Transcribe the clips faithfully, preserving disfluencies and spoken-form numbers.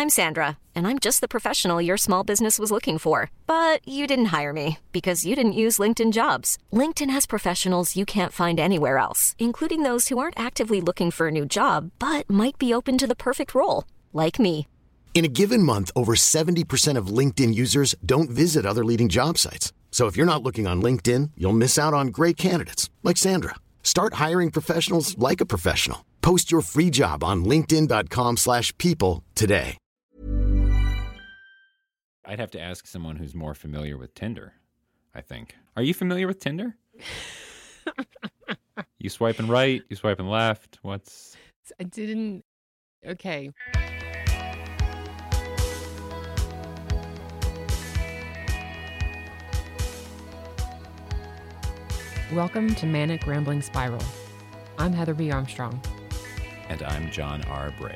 I'm Sandra, and I'm just the professional your small business was looking for. But you didn't hire me because you didn't use LinkedIn Jobs. LinkedIn has professionals you can't find anywhere else, including those who aren't actively looking for a new job, but might be open to the perfect role, like me. In a given month, over seventy percent of LinkedIn users don't visit other leading job sites. So if you're not looking on LinkedIn, you'll miss out on great candidates like Sandra. Start hiring professionals like a professional. Post your free job on linkedin.com slash people today. I'd have to ask someone who's more familiar with Tinder, I think. Are you familiar with Tinder? You swiping right? You swiping left? What's... I didn't... Okay. Welcome to Manic Rambling Spiral. I'm Heather B. Armstrong. And I'm John R. Bray.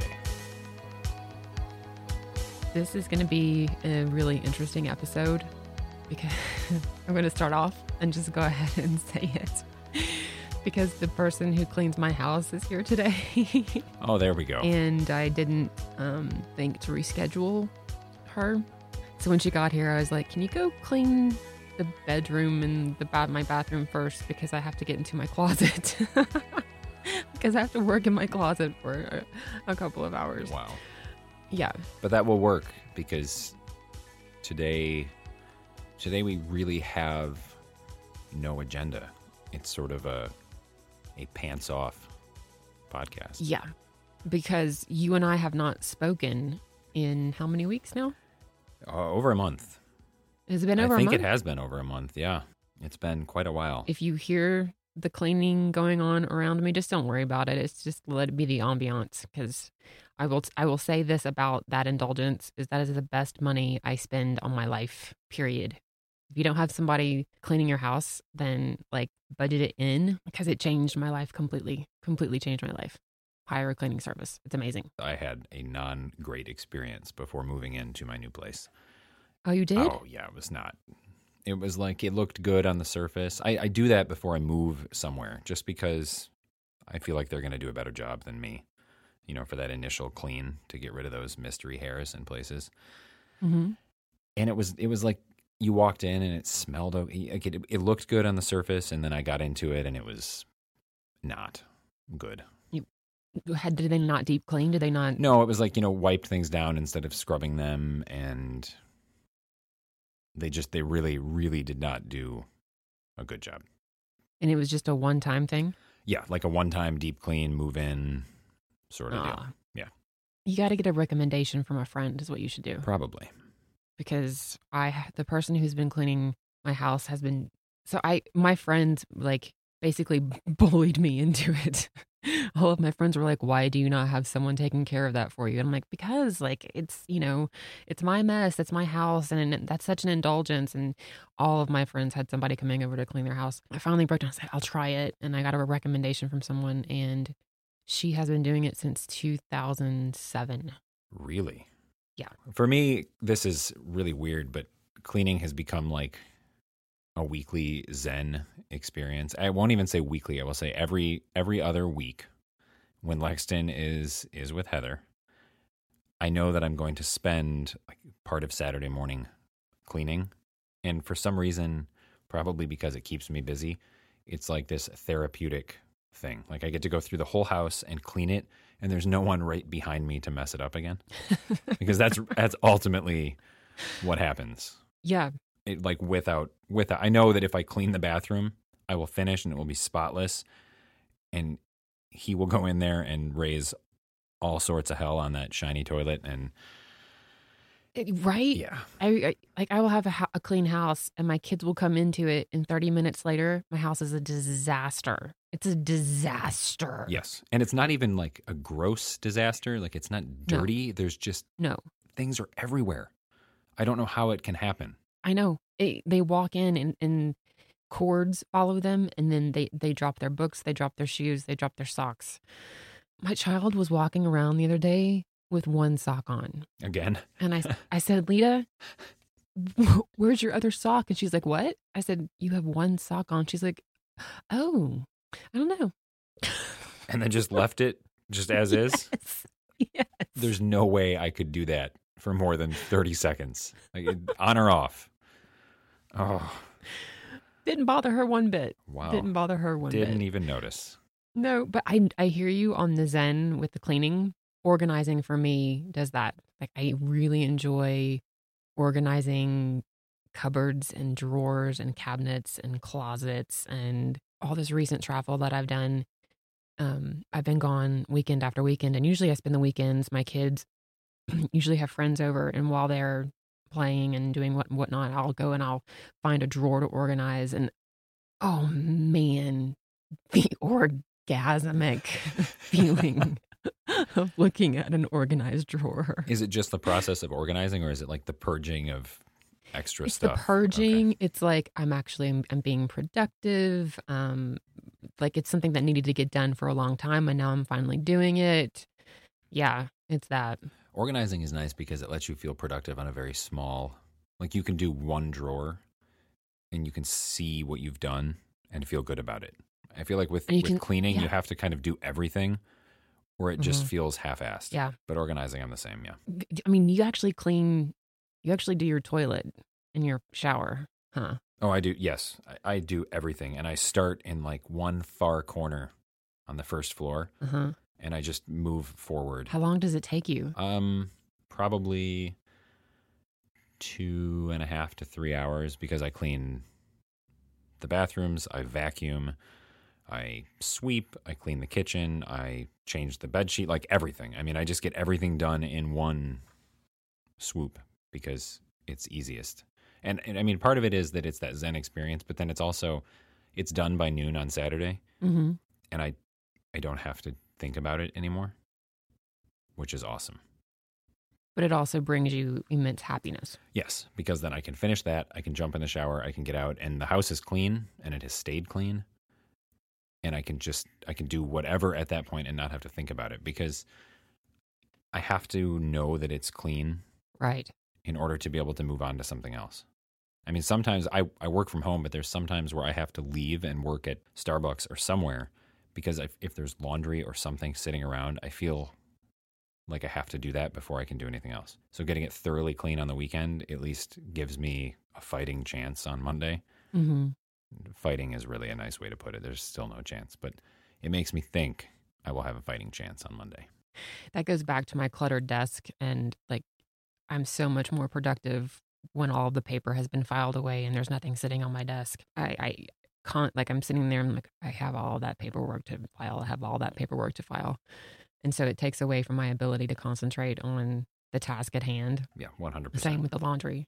This is going to be a really interesting episode because I'm going to start off and just go ahead and say it. Because the person who cleans my house is here today. Oh, there we go. And I didn't um, think to reschedule her. So when she got here, I was like, can you go clean the bedroom and the ba- my bathroom first, because I have to get into my closet. Because I have to work in my closet for a, a couple of hours. Wow. Yeah. But that will work because today, today we really have no agenda. It's sort of a a pants off podcast. Yeah. Because you and I have not spoken in how many weeks now? Uh, over a month. Has it been over I a month? think it has been over a month, yeah. It's been quite a while. If you hear the cleaning going on around me, just don't worry about it. It's just let it be the ambiance, because I will I will say this about that indulgence, is that is the best money I spend on my life, period. If you don't have somebody cleaning your house, then like budget it in, because it changed my life completely, completely changed my life. Hire a cleaning service. It's amazing. I had a non-great experience before moving into my new place. Oh, you did? Oh, yeah, it was not. It was like it looked good on the surface. I, I do that before I move somewhere, just because I feel like they're going to do a better job than me, you know, for that initial clean to get rid of those mystery hairs in places. Mm-hmm. And it was it was like you walked in and it smelled, like it, it looked good on the surface, and then I got into it and it was not good. You had, did they not deep clean? Did they not? No, it was like, you know, wiped things down instead of scrubbing them, and they just, they really, really did not do a good job. And it was just a one-time thing? Yeah, like a one-time deep clean, move in sort of Ah. deal. Yeah. You got to get a recommendation from a friend is what you should do. Probably. Because I, the person who's been cleaning my house has been, so I, my friends like basically bullied me into it. All of my friends were like, why do you not have someone taking care of that for you? And I'm like, because like, it's, you know, it's my mess. It's my house. And that's such an indulgence. And all of my friends had somebody coming over to clean their house. I finally broke down and said, I'll try it. And I got a recommendation from someone, and she has been doing it since two thousand seven. Really? Yeah. For me, this is really weird, but cleaning has become like a weekly Zen experience. I won't even say weekly. I will say every every other week when Lexton is is with Heather, I know that I'm going to spend like part of Saturday morning cleaning. And for some reason, probably because it keeps me busy, it's like this therapeutic thing. Like I get to go through the whole house and clean it, and there's no one right behind me to mess it up again. Because that's that's ultimately what happens. Yeah. It, like without without I know that if I clean the bathroom, I will finish and it will be spotless, and he will go in there and raise all sorts of hell on that shiny toilet. And It- right? yeah, I, I like I will have a, ho- a clean house, and my kids will come into it, and thirty minutes later, my house is a disaster. It's a disaster. yes, and it's not even like a gross disaster. Like it's not dirty. There's just No, things are everywhere. I don't know how it can happen. I know. It, they walk in, and, and cords follow them, and then they, they drop their books, they drop their shoes, they drop their socks. My child was walking around the other day with one sock on. Again. And I, I said, Lita, where's your other sock? And she's like, what? I said, you have one sock on. She's like, oh, I don't know. And then just left it just as is. Yes. Yes. There's no way I could do that for more than thirty seconds. Like, on or off. Oh. Didn't bother her one bit. Wow. Didn't bother her one Didn't bit. even notice. No, but I I hear you on the Zen with the cleaning. Organizing for me does that. Like, I really enjoy organizing cupboards and drawers and cabinets and closets and all this recent travel that I've done. Um, I've been gone weekend after weekend, and usually I spend the weekends. My kids usually have friends over, and while they're playing and doing what whatnot, I'll go and I'll find a drawer to organize. And oh man, the orgasmic feeling of looking at an organized drawer. Is it just the process of organizing, or is it like the purging of extra It's stuff? the purging. Okay. It's like I'm actually I'm, I'm being productive. Um, like it's something that needed to get done for a long time, and now I'm finally doing it. Yeah, it's that. Organizing is nice because it lets you feel productive on a very small, like you can do one drawer and you can see what you've done and feel good about it. I feel like with, And you with can- cleaning, yeah. you have to kind of do everything or it just Mhm. feels half-assed. Yeah. But organizing, I'm the same, yeah. I mean, you actually clean. You actually do your toilet and your shower, huh? Oh, I do. Yes, I, I do everything. And I start in like one far corner on the first floor Uh huh. and I just move forward. How long does it take you? Um, probably two and a half to three hours because I clean the bathrooms, I vacuum, I sweep, I clean the kitchen, I change the bed sheet, like everything. I mean, I just get everything done in one swoop because it's easiest. And, and I mean, part of it is that it's that Zen experience, but then it's also, it's done by noon on Saturday, Mm-hmm. and I, I don't have to think about it anymore, which is awesome. But it also brings you immense happiness. Yes, because then I can finish that, I can jump in the shower, I can get out, and the house is clean, and it has stayed clean, and I can just, I can do whatever at that point and not have to think about it, because I have to know that it's clean Right. in order to be able to move on to something else. I mean, sometimes I, I work from home, but there's sometimes where I have to leave and work at Starbucks or somewhere because if, if there's laundry or something sitting around, I feel like I have to do that before I can do anything else. So getting it thoroughly clean on the weekend at least gives me a fighting chance on Monday. Mm-hmm. Fighting is really a nice way to put it. There's still no chance, but it makes me think I will have a fighting chance on Monday. That goes back to my cluttered desk, and like I'm so much more productive when all of the paper has been filed away and there's nothing sitting on my desk. I, I can't, like I'm sitting there and like I have all that paperwork to file. I have all that paperwork to file. And so it takes away from my ability to concentrate on the task at hand. Yeah, one hundred percent. Same with the laundry.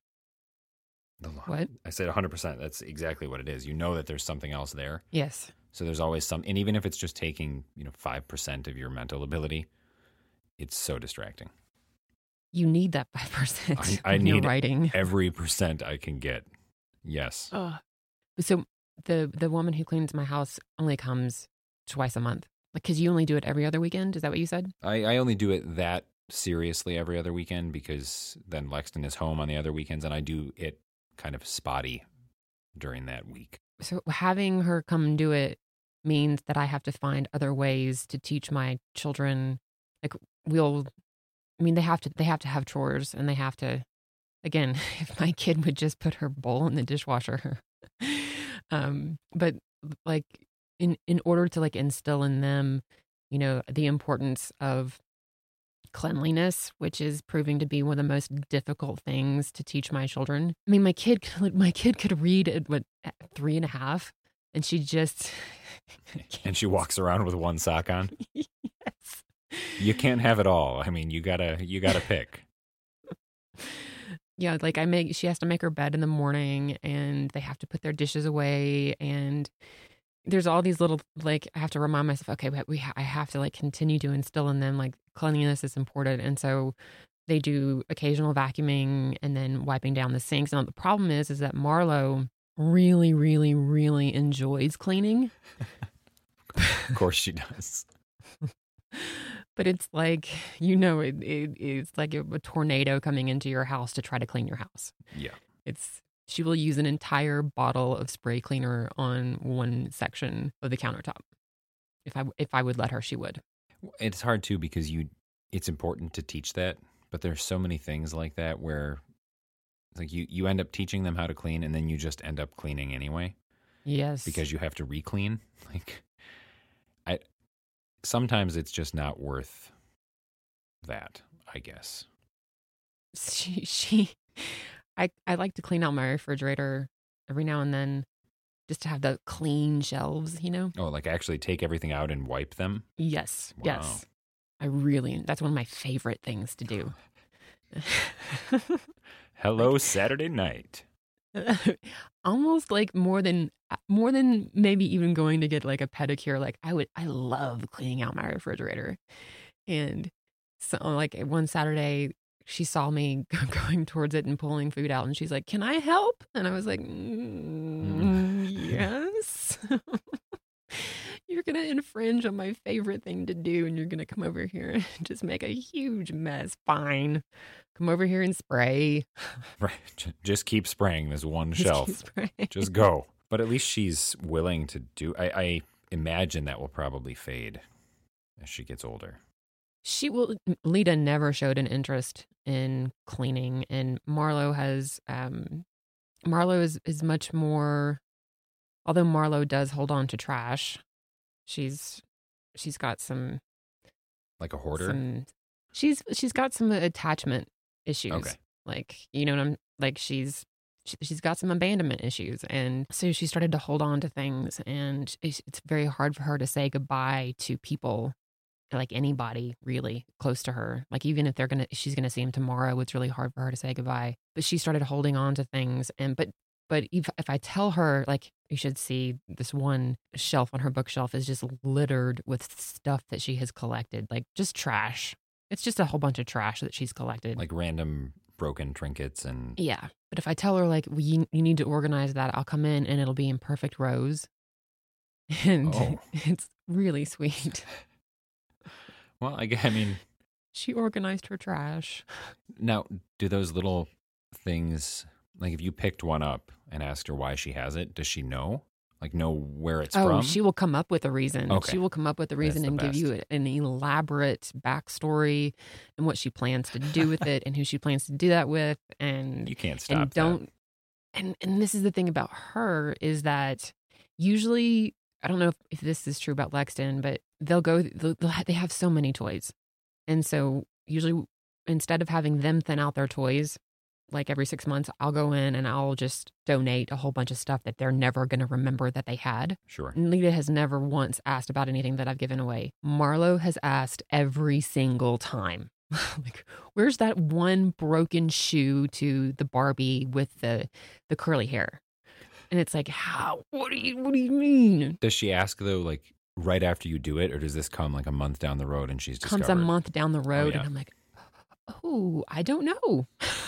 The lawn- What? I said one hundred percent. That's exactly what it is. You know that there's something else there. Yes. So there's always some, and even if it's just taking, you know, five percent of your mental ability, it's so distracting. You need that five percent I, I when you're need writing. every percent I can get. Yes. Ugh. So the the woman who cleans my house only comes twice a month. Like, because you only do it every other weekend. Is that what you said? I, I only do it that seriously every other weekend because then Lexton is home on the other weekends and I do it kind of spotty during that week. So having her come and do it means that I have to find other ways to teach my children. Like we'll, I mean, they have to, they have to have chores, and they have to, again, if my kid would just put her bowl in the dishwasher, um, but like in, in order to like instill in them, you know, the importance of cleanliness, which is proving to be one of the most difficult things to teach my children. I mean, my kid, could- my kid could read at what, at three and a half, and she just And she walks around with one sock on. yes. You can't have it all. I mean, you gotta, you gotta pick. Yeah, like I make, she has to make her bed in the morning, and they have to put their dishes away, and there's all these little, like, I have to remind myself, okay, but we, ha- I have to like continue to instill in them like cleanliness is important, and so they do occasional vacuuming and then wiping down the sinks. Now the problem is, is that Marlo really, really, really enjoys cleaning, Of course she does. but it's like, you know, it, it it's like a, a tornado coming into your house to try to clean your house. Yeah. It's she will use an entire bottle of spray cleaner on one section of the countertop. If I if I would let her, she would. It's hard too because you it's important to teach that, but there's so many things like that where it's like you, you end up teaching them how to clean and then you just end up cleaning anyway. Yes. Because you have to re-clean. Like, I sometimes it's just not worth that, I guess. She, she I, I like to clean out my refrigerator every now and then just to have the clean shelves, you know? Oh, like actually take everything out and wipe them? Yes, Wow. yes. I really, that's one of my favorite things to do. Hello, Saturday night. Almost like more than, more than maybe even going to get like a pedicure. Like I would, I love cleaning out my refrigerator. And so like one Saturday, she saw me going towards it and pulling food out, and she's like, "Can I help?" And I was like, mm, "Yes." You're going to infringe on my favorite thing to do, and you're going to come over here and just make a huge mess. Fine. Come over here and spray. Right. Just keep spraying this one Just shelf. keep spraying. Just go. But at least she's willing to do. I, I imagine that will probably fade as she gets older. She will. Lita never showed an interest in cleaning, and Marlo has. Um, Marlo is is much more. Although Marlo does hold on to trash, she's she's got some Like a hoarder? some. She's she's got some attachment issues. Okay. Like you know what I'm like. She's she, she's got some abandonment issues, and so she started to hold on to things, and it's, it's very hard for her to say goodbye to people. Like anybody really close to her. Like even if they're gonna, she's gonna see him tomorrow, it's really hard for her to say goodbye. But she started holding on to things, and but but if if I tell her, like, you should see this one shelf on her bookshelf is just littered with stuff that she has collected, like just trash. It's just a whole bunch of trash that she's collected, Like random broken trinkets and yeah. But if I tell her like well, you you need to organize that, I'll come in and it'll be in perfect rows, and Oh. it's really sweet. Well, I, gue- I mean, She organized her trash. now do those little things, like if you picked one up and asked her why she has it, does she know? Like know where it's Oh, from? she will come up with a reason. Okay. She will come up with a reason That's the and give you an elaborate backstory and what she plans to do with it and who she plans to do that with. And You can't stop and don't and and this is the thing about her is that usually I don't know if, if this is true about Lexton, but they'll go they'll, they'll have, they have so many toys, and so usually instead of having them thin out their toys like every six months, I'll go in and I'll just donate a whole bunch of stuff that they're never going to remember that they had. that. Sure. And Lita has never once asked about anything that I've given away. Marlo has asked every single time. Like, where's that one broken shoe to the Barbie with the the curly hair? And it's like, how? What do you What do you mean? Does she ask though, like right after you do it, or does this come like a month down the road and she's Comes discovered? a month down the road, yeah. and I'm like, oh, I don't know.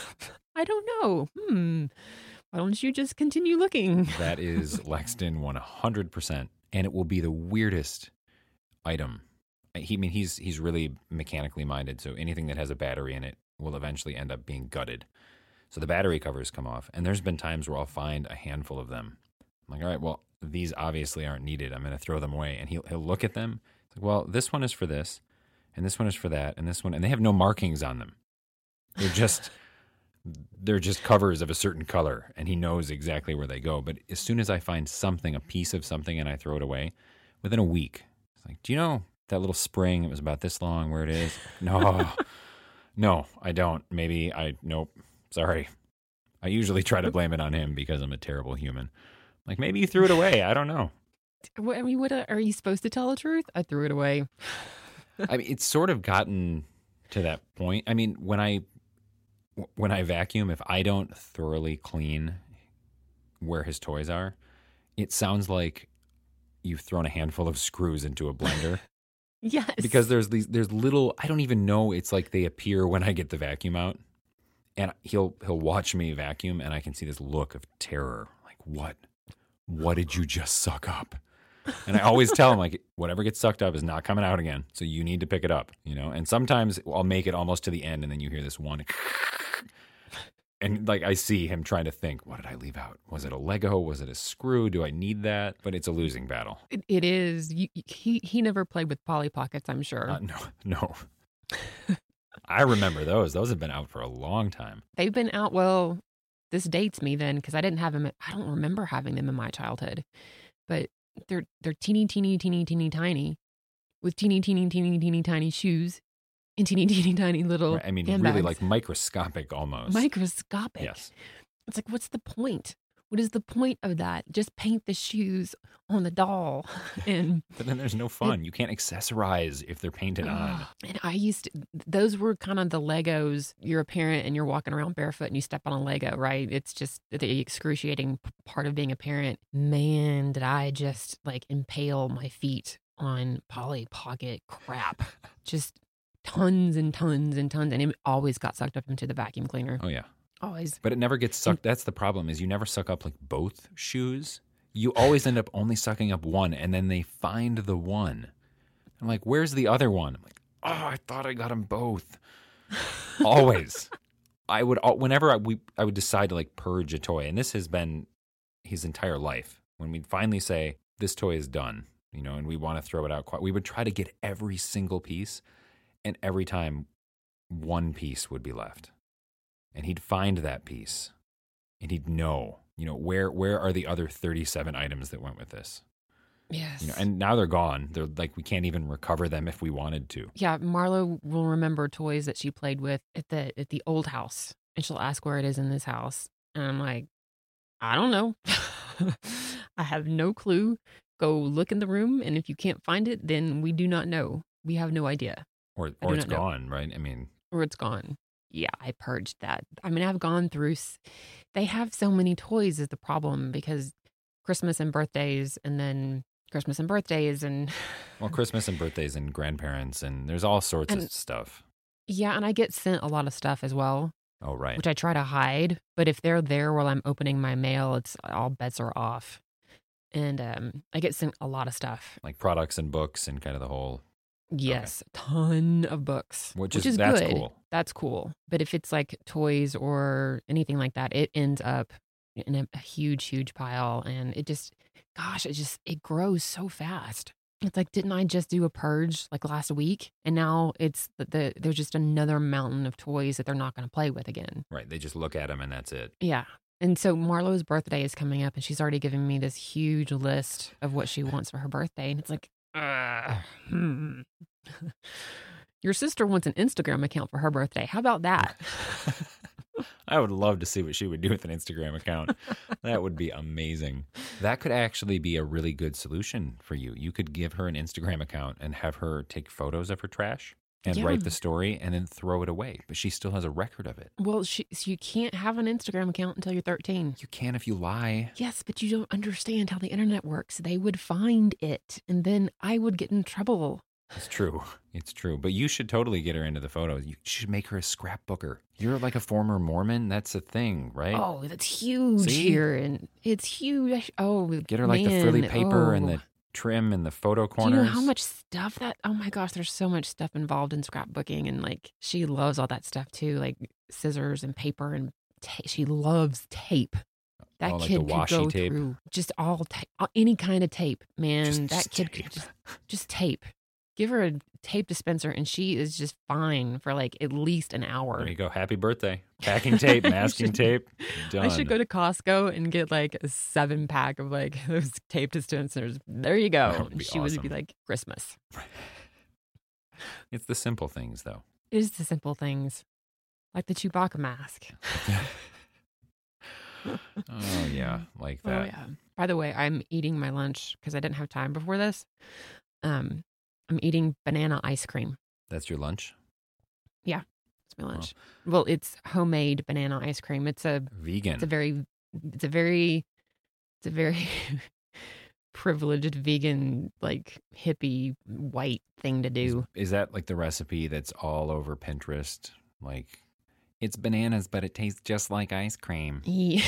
I don't know. Hmm. Why don't you just continue looking? That is Lexton one hundred percent, and it will be the weirdest item. He, I mean, he's he's really mechanically minded, so anything that has a battery in it will eventually end up being gutted. So the battery covers come off, and there's been times where I'll find a handful of them. I'm like, all right, well, these obviously aren't needed. I'm going to throw them away, and he'll he'll look at them. It's like, well, this one is for this, and this one is for that, and this one, and they have no markings on them. They're just they're just covers of a certain color, and he knows exactly where they go. But as soon as I find something, a piece of something, and I throw it away, within a week, it's like, do you know that little spring? It was about this long. Where it is? No, no, I don't. Maybe I nope. Sorry. I usually try to blame it on him because I'm a terrible human. Like maybe you threw it away. I don't know. What- I mean, what are you supposed to tell the truth? I threw it away. I mean, it's sort of gotten to that point. I mean, when I when I vacuum, if I don't thoroughly clean where his toys are, it sounds like you've thrown a handful of screws into a blender. Yes. Because there's these there's little, I don't even know, it's like they appear when I get the vacuum out. And he'll he'll watch me vacuum, and I can see this look of terror. Like, what? What did you just suck up? And I always tell him, like, whatever gets sucked up is not coming out again. So you need to pick it up, you know? And sometimes I'll make it almost to the end, and then you hear this one. And, like, I see him trying to think, what did I leave out? Was it a Lego? Was it a screw? Do I need that? But it's a losing battle. It, it is. You, he he never played with Polly Pockets, I'm sure. Uh, no, no. I remember those. Those have been out for a long time. They've been out, well, this dates me then because I didn't have them. I don't remember having them in my childhood, but they're they're teeny, teeny, teeny, teeny, tiny with teeny, teeny, teeny, teeny, tiny shoes and teeny, teeny, tiny little Right, I mean, handbags. really like microscopic almost. Microscopic. Yes. It's like, what's the point? What is the point of that? Just paint the shoes on the doll. And But then there's no fun. You can't accessorize if they're painted on. and I used to, those were kind of the Legos. You're a parent and you're walking around barefoot and you step on a Lego, right? It's just the excruciating p- part of being a parent. Man, did I just like impale my feet on Polly Pocket crap. Just tons and tons and tons. And it always got sucked up into the vacuum cleaner. Oh, yeah. Always. But it never gets sucked. That's the problem is you never suck up like both shoes. You always end up only sucking up one, and then they find the one. I'm like, where's the other one? I'm like, oh, I thought I got them both. Always. I would, whenever I, we, I would decide to like purge a toy, and this has been his entire life. When we'd finally say, this toy is done, you know, and we want to throw it out, quite, we would try to get every single piece, and every time one piece would be left. And he'd find that piece, and he'd know, you know, where where are the other thirty-seven items that went with this? Yes. You know, and now they're gone. They're like, we can't even recover them if we wanted to. Yeah, Marlo will remember toys that she played with at the at the old house, and she'll ask where it is in this house, and I'm like, I don't know. I have no clue. Go look in the room, and if you can't find it, then we do not know. We have no idea. Or I or do it's not know. gone, right? I mean, Or it's gone. Yeah, I purged that. I mean, I've gone through, s- they have so many toys is the problem because Christmas and birthdays and then Christmas and birthdays and well, Christmas and birthdays and grandparents, and there's all sorts And- of stuff. yeah, and I get sent a lot of stuff as well, Oh, right. which I try to hide. But if they're there while I'm opening my mail, it's all bets are off. And um, I get sent a lot of stuff. Like products and books and kind of the whole, Yes, a ton of books, which, which is, is that's good. cool. That's cool. But if it's like toys or anything like that, it ends up in a, a huge, huge pile. And it just, gosh, it just, it grows so fast. It's like, didn't I just do a purge like last week? And now it's the, the there's just another mountain of toys that they're not going to play with again. Right. They just look at them and that's it. Yeah. And so Marlo's birthday is coming up and she's already giving me this huge list of what she wants for her birthday. And it's like, uh, hmm. Your sister wants an Instagram account for her birthday. How about that? I would love to see what she would do with an Instagram account. That would be amazing. That could actually be a really good solution for you. You could give her an Instagram account and have her take photos of her trash and Yeah. write the story and then throw it away. But she still has a record of it. Well, she, so you can't have an Instagram account until you're thirteen. You can if you lie. Yes, but you don't understand how the internet works. They would find it, and then I would get in trouble. It's true. It's true. But you should totally get her into the photos. You should make her a scrapbooker. You're like a former Mormon. That's a thing, right? Oh, that's huge See? here, and it's huge. Oh, Get her like the frilly man, paper and oh. the trim and the photo Do corners. you know how much stuff that? Oh my gosh, there's so much stuff involved in scrapbooking, and like she loves all that stuff too, like scissors and paper and ta- she loves tape. That Oh, like kid the could washi go tape? through just all ta- any kind of tape, man. Just- that just kid tape. could just just tape. Give her a tape dispenser, and she is just fine for like at least an hour. There you go. Happy birthday. Packing tape, masking should- tape. Done. I should go to Costco and get like a seven pack of like those tape dispensers. There you That go. would be She would be awesome. like Christmas. It's the simple things, though. It is the simple things, like the Chewbacca mask. Oh, yeah. Like Oh that. yeah. By the way, I'm eating my lunch because I didn't have time before this. Um, I'm eating banana ice cream. That's your lunch? It's my lunch. Well, it's homemade banana ice cream. It's a Vegan. it's a very it's a very it's a very privileged vegan like hippie white thing to Is, do. is that like the recipe that's all over Pinterest? Like, it's bananas, but it tastes just like ice cream. Yeah.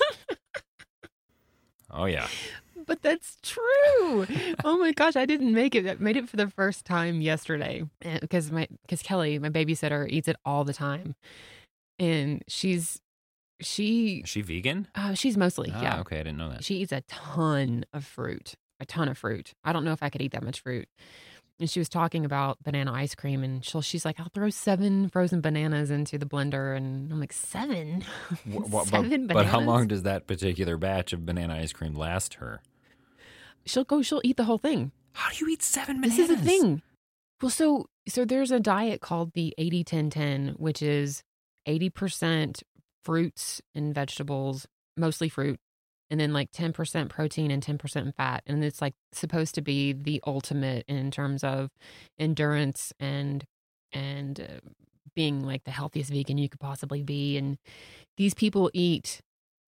Oh, yeah. But that's true. Oh my gosh, I didn't make it. I made it for the first time yesterday because my because Kelly, my babysitter, eats it all the time, and she's she Is she vegan? uh, she's mostly Ah, yeah. okay. I didn't know that. She eats a ton of fruit, a ton of fruit. I don't know if I could eat that much fruit, And she was talking about banana ice cream, and she'll, she's like, I'll throw seven frozen bananas into the blender. And I'm like, seven? Wh- wh- seven but, bananas? but how long does that particular batch of banana ice cream last her? She'll go, she'll eat the whole thing. How do you eat seven bananas? This is the thing. Well, so so there's a diet called the eighty ten ten, which is eighty percent fruits and vegetables, mostly fruit, and then like ten percent protein and ten percent fat. And it's like supposed to be the ultimate in terms of endurance and and uh, being like the healthiest vegan you could possibly be. And these people eat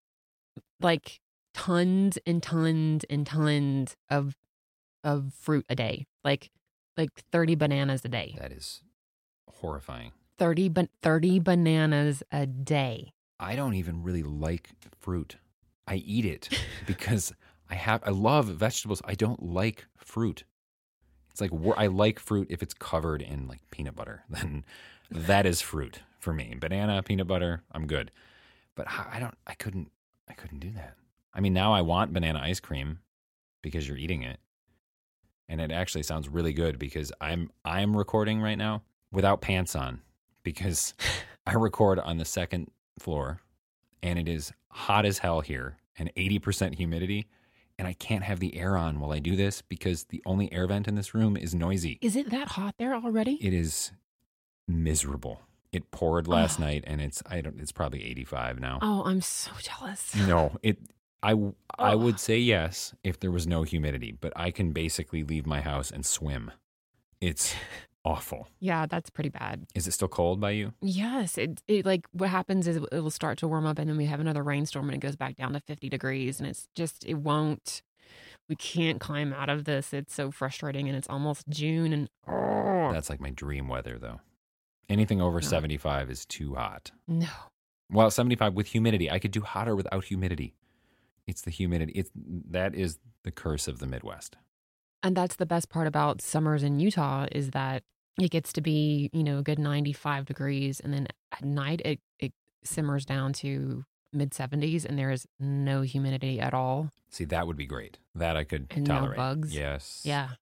like tons and tons and tons of of fruit a day, like like thirty bananas a day. That is horrifying. thirty, ba- thirty bananas a day. I don't even really like fruit. I eat it because I have. I love vegetables. I don't like fruit. It's like I like fruit if it's covered in like peanut butter. Then that is fruit for me. Banana, peanut butter, I'm good. But I don't. I couldn't. I couldn't do that. I mean, now I want banana ice cream because you're eating it, and it actually sounds really good because I'm I'm recording right now without pants on because I record on the second floor, and it is hot as hell here and eighty percent humidity, and I can't have the air on while I do this because the only air vent in this room is noisy. Is it that hot there already? It is miserable. It poured last Oh. night, and it's I don't. It's probably eighty-five now. Oh, I'm so jealous. No, it. I I Oh. would say yes if there was no humidity, but I can basically leave my house and swim. It's awful. Yeah, that's pretty bad. Is it still cold by you? Yes, it it like what happens is it will start to warm up, and then we have another rainstorm, and it goes back down to fifty degrees, and it's just it won't. We can't climb out of this. It's so frustrating, and it's almost June, and oh That's like my dream weather, though. Anything over No. seventy-five is too hot. no. Well, seventy-five with humidity. I could do hotter without humidity. It's the humidity. It's that is the curse of the Midwest. And that's the best part about summers in Utah is that it gets to be, you know, a good ninety-five degrees. And then at night, it, it simmers down to mid seventies and there is no humidity at all. See, that would be great. That I could And no tolerate. bugs. Yes. Yeah.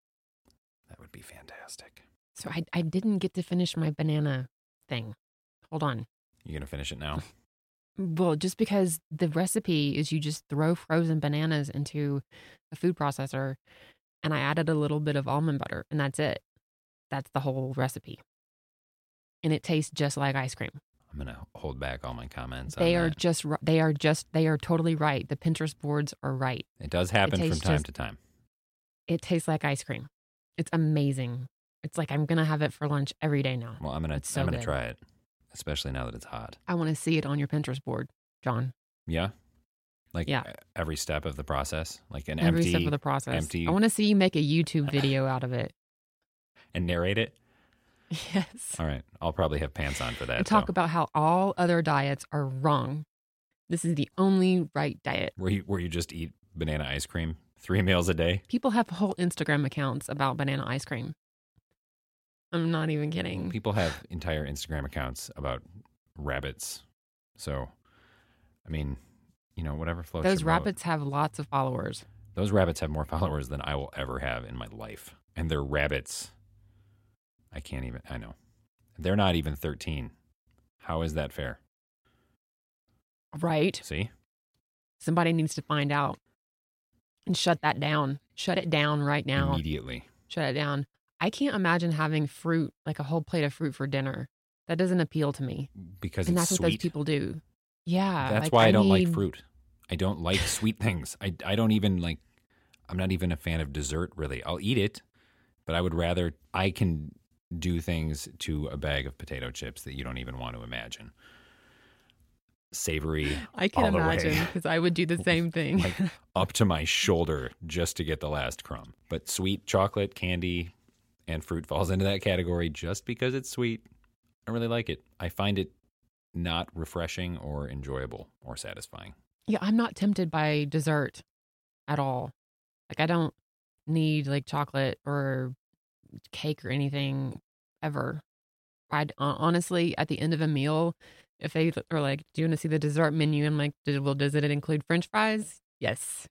That would be fantastic. So I, I didn't get to finish my banana thing. Hold on. You going to finish it now? Well, just because the recipe is you just throw frozen bananas into a food processor, and I added a little bit of almond butter, and that's it. That's the whole recipe. And it tastes just like ice cream. I'm going to hold back all my comments They on are that. just, ri- they are just, they are totally right. The Pinterest boards are right. It does happen from tastes time just- to time. It tastes like ice cream. It's amazing. It's like I'm going to have it for lunch every day now. Well, I'm going It's to so I'm going to good. try it, especially now that it's hot. I want to see it on your Pinterest board, John. Yeah? Like Yeah. uh, every step of the process, like an Every empty step of the process. empty- I want to see you make a YouTube video out of it. and narrate it. Yes. All right. I'll probably have pants on for that. And talk though. about how all other diets are wrong. This is the only right diet. where you where you just eat banana ice cream three meals a day. People have whole Instagram accounts about banana ice cream. I'm not even kidding. People have entire Instagram accounts about rabbits. So, I mean, you know, whatever floats Those your boat. rabbits have lots of followers. Those rabbits have more followers than I will ever have in my life. And they're rabbits. I can't even, I know. They're not even thirteen. How is that fair? Right? See? Somebody needs to find out and shut that down. Shut it down right now. Immediately. Shut it down. I can't imagine having fruit, like a whole plate of fruit for dinner. That doesn't appeal to me. Because And it's that's what those sweet. people do. Yeah. That's like, why I, don't like need- fruit. I don't like sweet things. I, I don't even like, I'm not even a fan of dessert, really. I'll eat it, but I would rather, I can do things to a bag of potato chips that you don't even want to imagine. Savory, I can all the way. imagine because I would do the same thing. like up to my shoulder just to get the last crumb. But sweet chocolate, candy, and fruit falls into that category just because it's sweet. I really like it. I find it not refreshing or enjoyable or satisfying. Yeah, I'm not tempted by dessert at all. Like I don't need like chocolate or cake or anything ever. I'd hon- honestly, at the end of a meal, if they are like, "Do you want to see the dessert menu?" I'm like, "Did- "Well, does it include French fries?" Yes.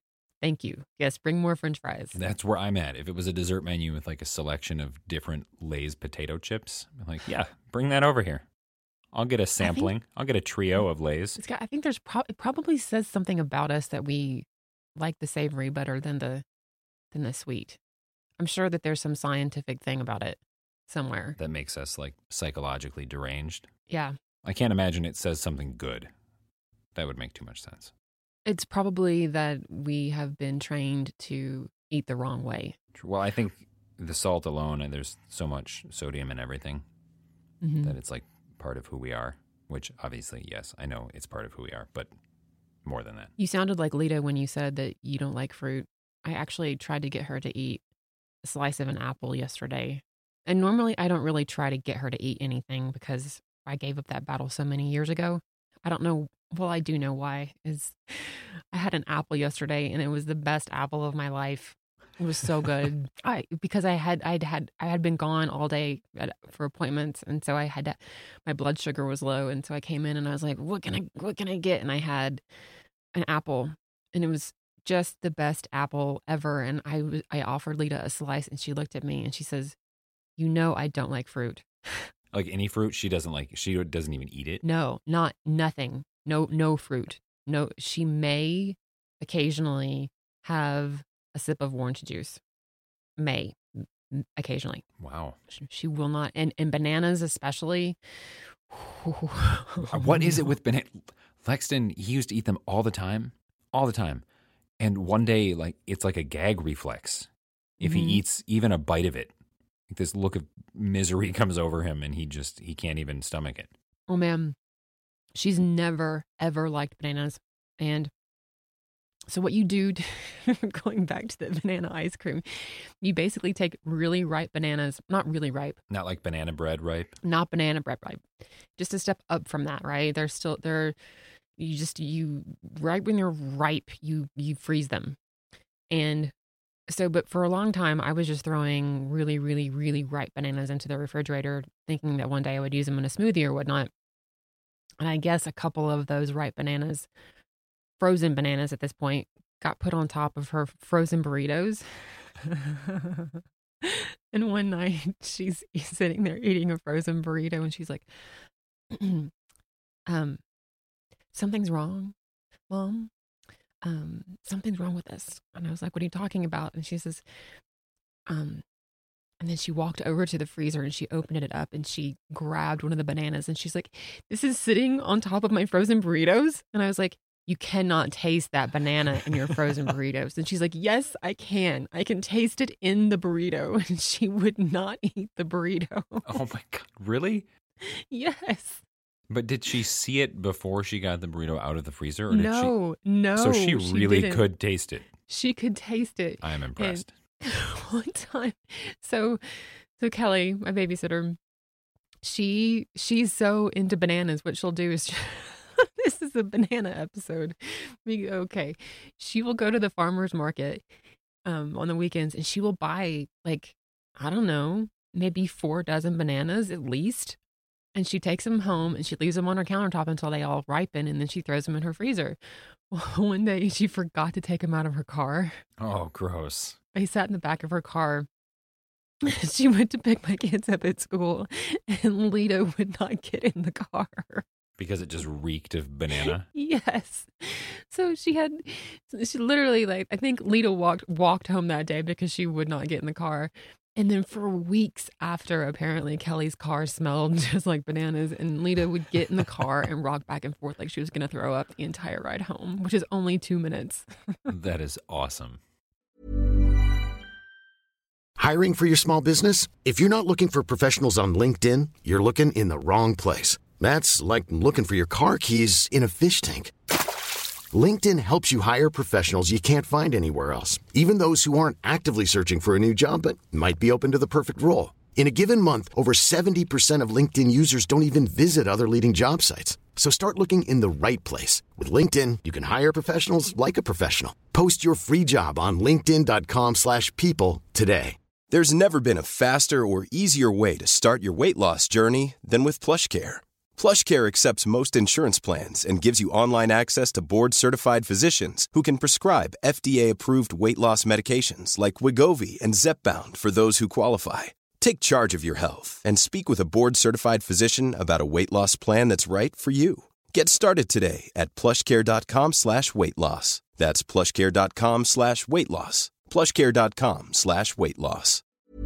Thank you. Yes, bring more French fries. That's where I'm at. If it was a dessert menu with like a selection of different Lay's potato chips, I'm like, yeah, bring that over here. I'll get a sampling. Think, I'll get a trio of Lay's. It's got, I think there's pro- it probably says something about us that we like the savory better than the than the sweet. I'm sure that there's some scientific thing about it somewhere that makes us like psychologically deranged. Yeah. I can't imagine it says something good. That would make too much sense. It's probably that we have been trained to eat the wrong way. Well, I think the salt alone, and there's so much sodium in everything mm-hmm. that it's like part of who we are, which obviously, yes, I know it's part of who we are, but more than that. You sounded like Lita when you said that you don't like fruit. I actually tried to get her to eat a slice of an apple yesterday. And normally I don't really try to get her to eat anything because I gave up that battle so many years ago. I don't know. Well, I do know why. Is I had an apple yesterday and it was the best apple of my life. It was so good. I because I had I'd had I had been gone all day at, for appointments, and so I had to, my blood sugar was low, and so I came in and I was like, "What can I what can I get?" And I had an apple, and it was just the best apple ever. And I was I offered Lita a slice, and she looked at me and she says, "You know I don't like fruit." Like any fruit, she doesn't like. She doesn't even eat it. No, not nothing. No, no fruit. No, she may occasionally have a sip of orange juice. May occasionally. Wow. She, she will not, and and bananas especially. What is it with banana? Lexton, he used to eat them all the time, all the time, and one day, like it's like a gag reflex. If mm-hmm. he eats even a bite of it, like this look of misery comes over him, and he just he can't even stomach it. Oh man, she's never ever liked bananas, and so what you do, to, going back to the banana ice cream, you basically take really ripe bananas, not really ripe, not like banana bread ripe, not banana bread ripe, just a step up from that, right? They're still they're you just you right when they're ripe, you you freeze them, and so but for a long time I was just throwing really really really ripe bananas into the refrigerator, thinking that one day I would use them in a smoothie or whatnot, and I guess a couple of those ripe bananas. Frozen bananas at this point got put on top of her frozen burritos. And one night she's sitting there eating a frozen burrito and she's like, um, something's wrong, Mom. Um, something's wrong with this. And I was like, what are you talking about? And she says, um, and then she walked over to the freezer and she opened it up and she grabbed one of the bananas and she's like, this is sitting on top of my frozen burritos. And I was like, you cannot taste that banana in your frozen burritos. And she's like, yes, I can. I can taste it in the burrito. And she would not eat the burrito. Oh my God. Really? Yes. But did she see it before she got the burrito out of the freezer? Or did no, she... no. So she really she could taste it. She could taste it. I am impressed. And one time. So, so Kelly, my babysitter, she, she's so into bananas. What she'll do is... This is a banana episode. We, okay. She will go to the farmer's market um, on the weekends and she will buy like, I don't know, maybe four dozen bananas at least. And she takes them home and she leaves them on her countertop until they all ripen and then she throws them in her freezer. Well, one day she forgot to take them out of her car. Oh, gross. They sat in the back of her car. She went to pick my kids up at school and Lita would not get in the car. Because it just reeked of banana? Yes. So she had, she literally like, I think Lita walked walked home that day because she would not get in the car. And then for weeks after, apparently Kelly's car smelled just like bananas. And Lita would get in the car and rock back and forth like she was going to throw up the entire ride home, which is only two minutes. That is awesome. Hiring for your small business? If you're not looking for professionals on LinkedIn, you're looking in the wrong place. That's like looking for your car keys in a fish tank. LinkedIn helps you hire professionals you can't find anywhere else, even those who aren't actively searching for a new job but might be open to the perfect role. In a given month, over seventy percent of LinkedIn users don't even visit other leading job sites. So start looking in the right place. With LinkedIn, you can hire professionals like a professional. Post your free job on linkedin dot com slash people today. There's never been a faster or easier way to start your weight loss journey than with PlushCare. PlushCare accepts most insurance plans and gives you online access to board-certified physicians who can prescribe F D A-approved weight loss medications like Wegovy and Zepbound for those who qualify. Take charge of your health and speak with a board-certified physician about a weight loss plan that's right for you. Get started today at plushcare.com slash weight loss. That's plushcare.com slash weight loss. plushcare.com slash weight loss.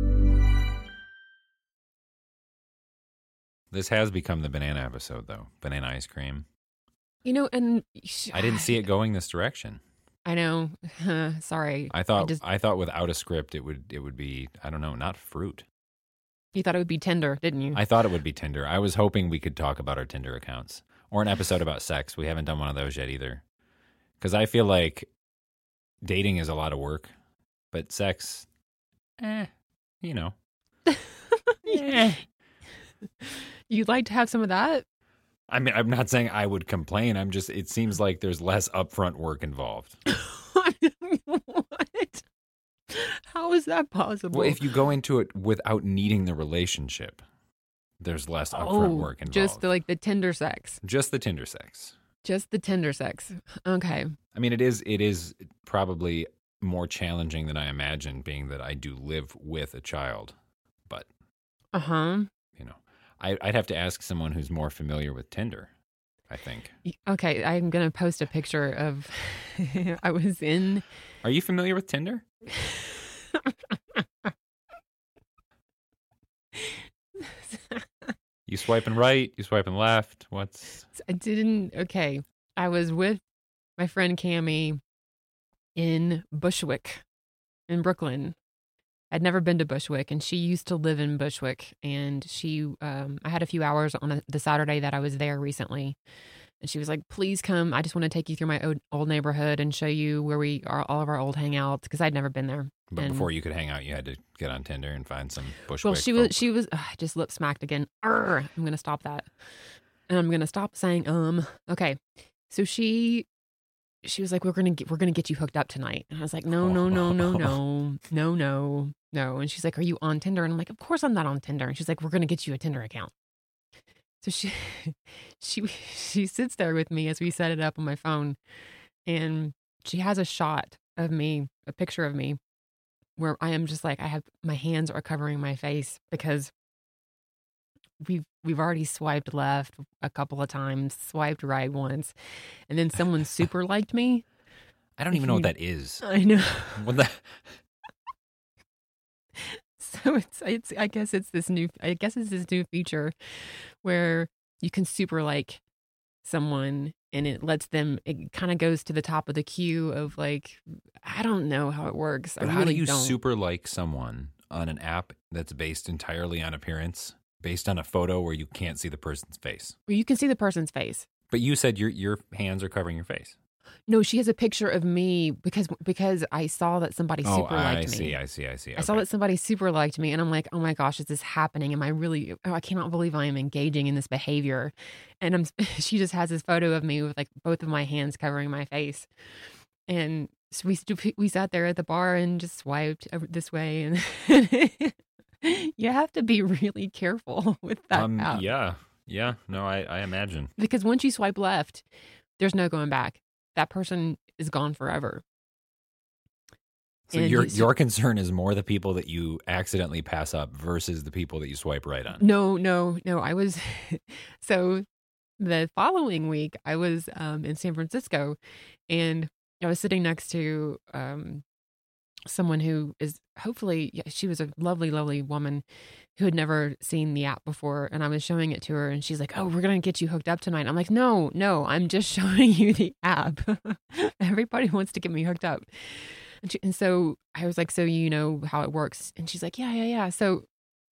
This has become the banana episode, though. Banana ice cream. You know, and I didn't see it going this direction. I know. Sorry. I thought I, just, I thought without a script, it would it would be, I don't know, not fruit. You thought it would be Tinder, didn't you? I thought it would be Tinder. I was hoping we could talk about our Tinder accounts or an episode about sex. We haven't done one of those yet either. Because I feel like dating is a lot of work, but sex, eh, you know. Yeah. You'd like to have some of that? I mean, I'm not saying I would complain. I'm just, it seems like there's less upfront work involved. What? How is that possible? Well, if you go into it without needing the relationship, there's less upfront oh, work involved. Just the, like the Tinder sex. Just the Tinder sex. Just the Tinder sex. Okay. I mean, it is it is probably more challenging than I imagined, being that I do live with a child. But, uh-huh. you know, I, I'd have to ask someone who's more familiar with Tinder, I think. Okay, I'm going to post a picture of, I was in. Are you familiar with Tinder? You swiping right, you swiping left. What's I didn't okay. I was with my friend Cammie in Bushwick in Brooklyn. I'd never been to Bushwick, and she used to live in Bushwick, and she um I had a few hours on a, the Saturday that I was there recently. And she was like, please come. I just want to take you through my old, old neighborhood and show you where we are, all of our old hangouts, because I'd never been there. But and, before you could hang out, you had to get on Tinder and find some Bushwick. Well, she folk. was, she was, ugh, I just lip smacked again. Arr, I'm going to stop that. And I'm going to stop saying, um, okay. So she, she was like, we're going to get, we're going to get you hooked up tonight. And I was like, no, no, no, no, no, no, no, no. And she's like, are you on Tinder? And I'm like, of course I'm not on Tinder. And she's like, we're going to get you a Tinder account. So she, she, she sits there with me as we set it up on my phone, and she has a shot of me, a picture of me, where I am just like, I have, my hands are covering my face because we've, we've already swiped left a couple of times, swiped right once, and then someone super liked me. I don't even know what that is. I know. What the? So it's, it's, I guess it's this new, I guess it's this new feature where you can super like someone, and it lets them, it kind of goes to the top of the queue of like, I don't know how it works. But I how really do you don't. super like someone on an app that's based entirely on appearance, based on a photo where you can't see the person's face? Well, you can see the person's face. But you said your your hands are covering your face. No, she has a picture of me because because I saw that somebody Oh, super I liked see, me. I see, I see. I saw Okay. that somebody super liked me, and I'm like, oh my gosh, is this happening? Am I really, oh, I cannot believe I am engaging in this behavior. And I'm, she just has this photo of me with like both of my hands covering my face. And so we, we sat there at the bar and just swiped this way. And you have to be really careful with that Um, app. yeah, yeah. No, I, I imagine. Because once you swipe left, there's no going back. That person is gone forever. So And your you- your concern is more the people that you accidentally pass up versus the people that you swipe right on. No, no, no. I was, so the following week, I was um, in San Francisco, and I was sitting next to um, someone who is hopefully, yeah, she was a lovely, lovely woman who had never seen the app before. And I was showing it to her, and she's like, oh, we're going to get you hooked up tonight. I'm like, no, no, I'm just showing you the app. Everybody wants to get me hooked up. And, she, and so I was like, so you know how it works? And she's like, yeah, yeah, yeah. So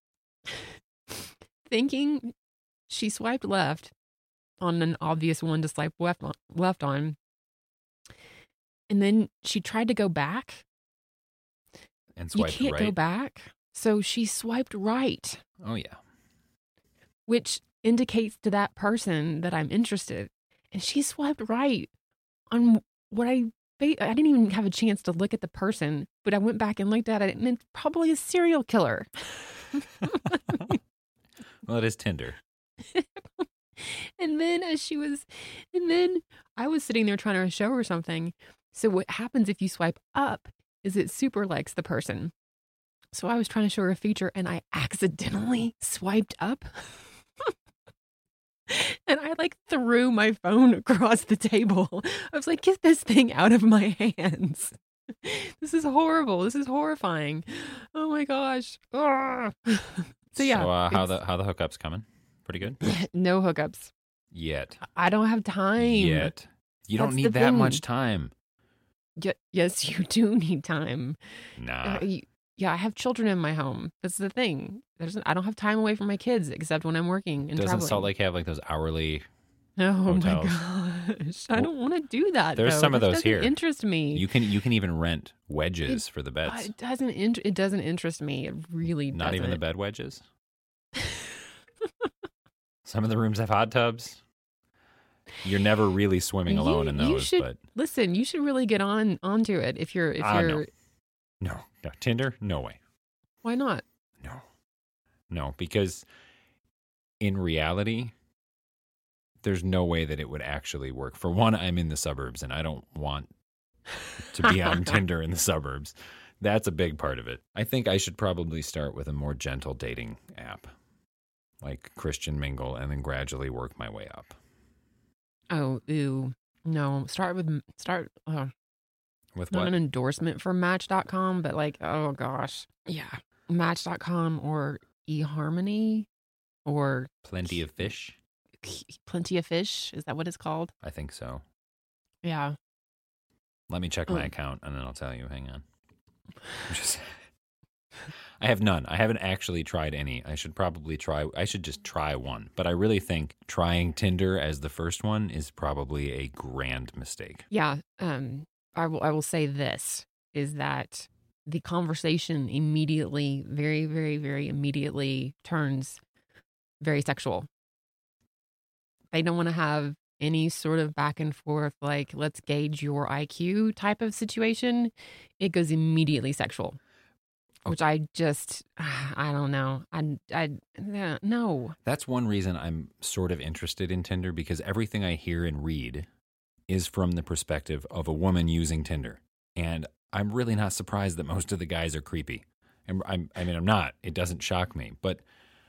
thinking she swiped left on an obvious one to swipe left on, left on. And then she tried to go back. And You swipe can't right. go back. So she swiped right, Oh yeah. which indicates to that person that I'm interested. And she swiped right on what I, I didn't even have a chance to look at the person, but I went back and looked at it, and it's probably a serial killer. Well, it is Tinder. And then as she was, and then I was sitting there trying to show her something. So what happens if you swipe up is it super likes the person. So I was trying to show her a feature and I accidentally swiped up. And I like threw my phone across the table. I was like, get this thing out of my hands. This is horrible. This is horrifying. Oh my gosh. Ugh. So yeah. So uh, how the how the hookups coming? Pretty good? No hookups. Yet. I don't have time. Yet. You don't That's need the that thing. much time. Y- yes, you do need time. Nah. Uh, you- yeah, I have children in my home. That's the thing. There's I don't have time away from my kids except when I'm working and Doesn't traveling. Salt Lake have like those hourly? Oh hotels? my gosh, I don't want to do that. There's though. some of This those doesn't here. Interest me. You can you can even rent wedges for the Uh, beds. It doesn't. Int- it doesn't interest me. It really Not doesn't. even the bed wedges. Some of the rooms have hot tubs. You're never really swimming You- alone in you those, should- but Listen, you should really get on onto it if you're if Ah, no. you're. no, no Tinder, no way. Why not? No. No, because in reality, there's no way that it would actually work. For one, I'm in the suburbs and I don't want to be on Tinder in the suburbs. That's a big part of it. I think I should probably start with a more gentle dating app, like Christian Mingle, and then gradually work my way up. Oh, ew. No, start with start. Uh, With not what? an endorsement for Match dot com, but like, oh gosh, yeah, Match dot com or eHarmony or Plenty of fish? Plenty of Fish. Is that what it's called? I think so. Yeah. Let me check my Oh. account and then I'll tell you. Hang on. I'm just, I have none. I haven't actually tried any. I should probably try. I should just try one. But I really think trying Tinder as the first one is probably a grand mistake. Yeah. Um, I will. I will say this is that the conversation immediately, very, very, very immediately turns very sexual. They don't want to have any sort of back and forth, like, let's gauge your I Q type of situation. It goes immediately sexual, which I just, I don't know. I, I, yeah, no. That's one reason I'm sort of interested in Tinder, because everything I hear and read is from the perspective of a woman using Tinder. And I'm really not surprised that most of the guys are creepy. And I'm, I mean, I'm not. It doesn't shock me. But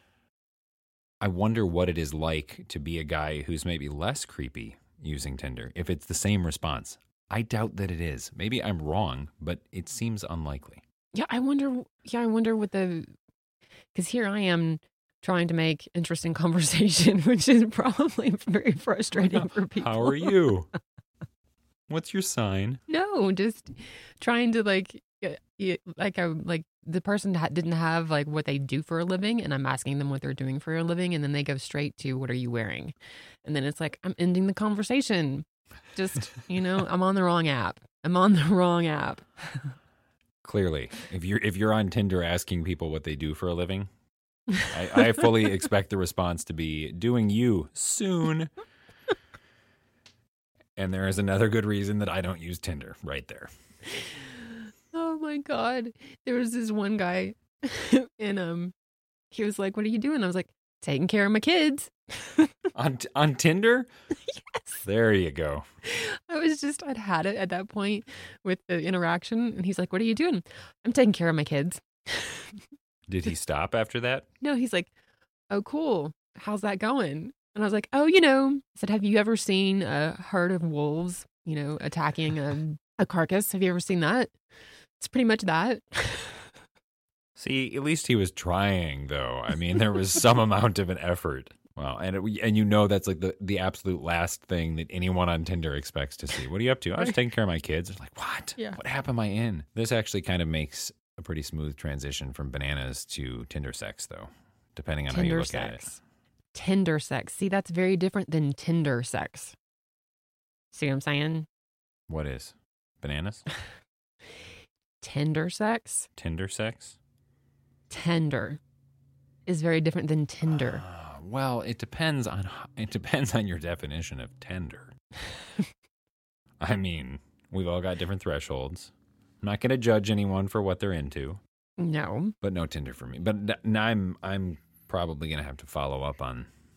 I wonder what it is like to be a guy who's maybe less creepy using Tinder, if it's the same response. I doubt that it is. Maybe I'm wrong, but it seems unlikely. Yeah, I wonder. Yeah, I wonder what the, because here I am trying to make interesting conversation, which is probably very frustrating for people. How are you? What's your sign? No, just trying to like, uh, yeah, like I like the person ha- didn't have like what they do for a living, and I'm asking them what they're doing for a living, and then they go straight to what are you wearing, and then it's like I'm ending the conversation. Just you know, I'm on the wrong app. I'm on the wrong app. Clearly, if you're if you're on Tinder asking people what they do for a living, I, I fully expect the response to be doing you soon. And there is another good reason that I don't use Tinder right there. Oh my God. There was this one guy and um he was like, what are you doing? I was like, taking care of my kids. On on Tinder? Yes. There you go. I was just, I'd had it at that point with the interaction. And he's like, what are you doing? I'm taking care of my kids. Did he stop after that? No, he's like, oh, cool. How's that going? And I was like, oh, you know, I said, have you ever seen a herd of wolves, you know, attacking a, a carcass? Have you ever seen that? It's pretty much that. See, at least he was trying, though. I mean, there was some amount of an effort. Wow, and it, and you know that's like the, the absolute last thing that anyone on Tinder expects to see. What are you up to? I was taking care of my kids. It's like, what? Yeah. What app am I in? This actually kind of makes a pretty smooth transition from bananas to Tinder sex, though, depending on how you Tinder look at it. sex. Tinder sex. See, that's very different than Tinder sex. See what I'm saying? What is? Bananas? Tinder sex. Tinder sex? Tender is very different than Tinder. Uh, well, it depends on it depends on your definition of tender. I mean, we've all got different thresholds. I'm not going to judge anyone for what they're into, No. but no Tinder for me. But now I'm I'm probably going to have to follow up on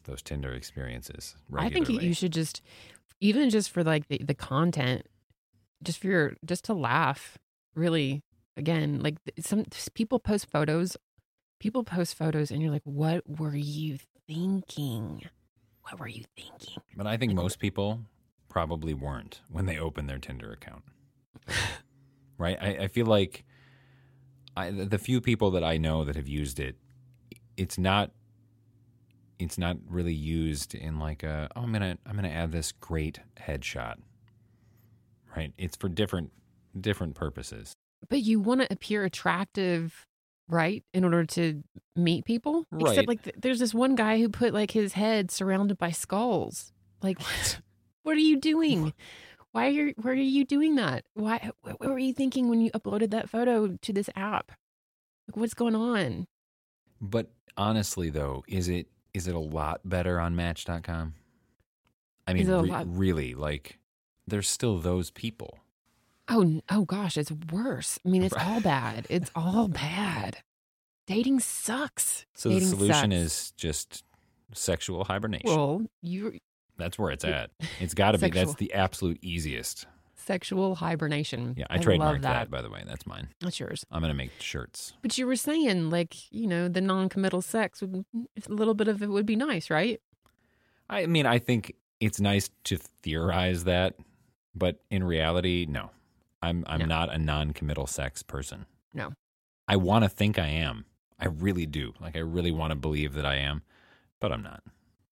those Tinder experiences I regularly. think you should just, even just for like the, the content, just for your, just to laugh, really, again, like some people post photos, people post photos and you're like, what were you thinking? What were you thinking? But I think most people probably weren't when they opened their Tinder account. Right? I, I feel like I, the few people that I know that have used it, it's not it's not really used in like a, oh, I'm gonna I'm gonna add this great headshot. Right? It's for different different purposes. But you want to appear attractive, right? In order to meet people? Right. Except like th- there's this one guy who put like his head surrounded by skulls. Like, what? What are you doing? Why are you, why are you doing that? Why? What were you thinking when you uploaded that photo to this app? Like, what's going on? But honestly, though, is it is it a lot better on Match dot com? I mean, Is it a re- lot- really, like, there's still those people. Oh, n- oh gosh, it's worse. I mean, it's all bad. It's all bad. Dating sucks. So Dating the solution sucks. is just sexual hibernation. Well, you That's where it's at. It's got to be. Sexual. That's the absolute easiest. sexual hibernation. Yeah, I, love trademarked that. that. by the way. That's mine. That's yours. I'm going to make shirts. But you were saying, like, you know, the non-committal sex would, a little bit of it would be nice, right? I mean, I think it's nice to theorize that, but in reality, no. I'm I'm No. not a non-committal sex person. No. I want to think I am. I really do. Like, I really want to believe that I am, but I'm not.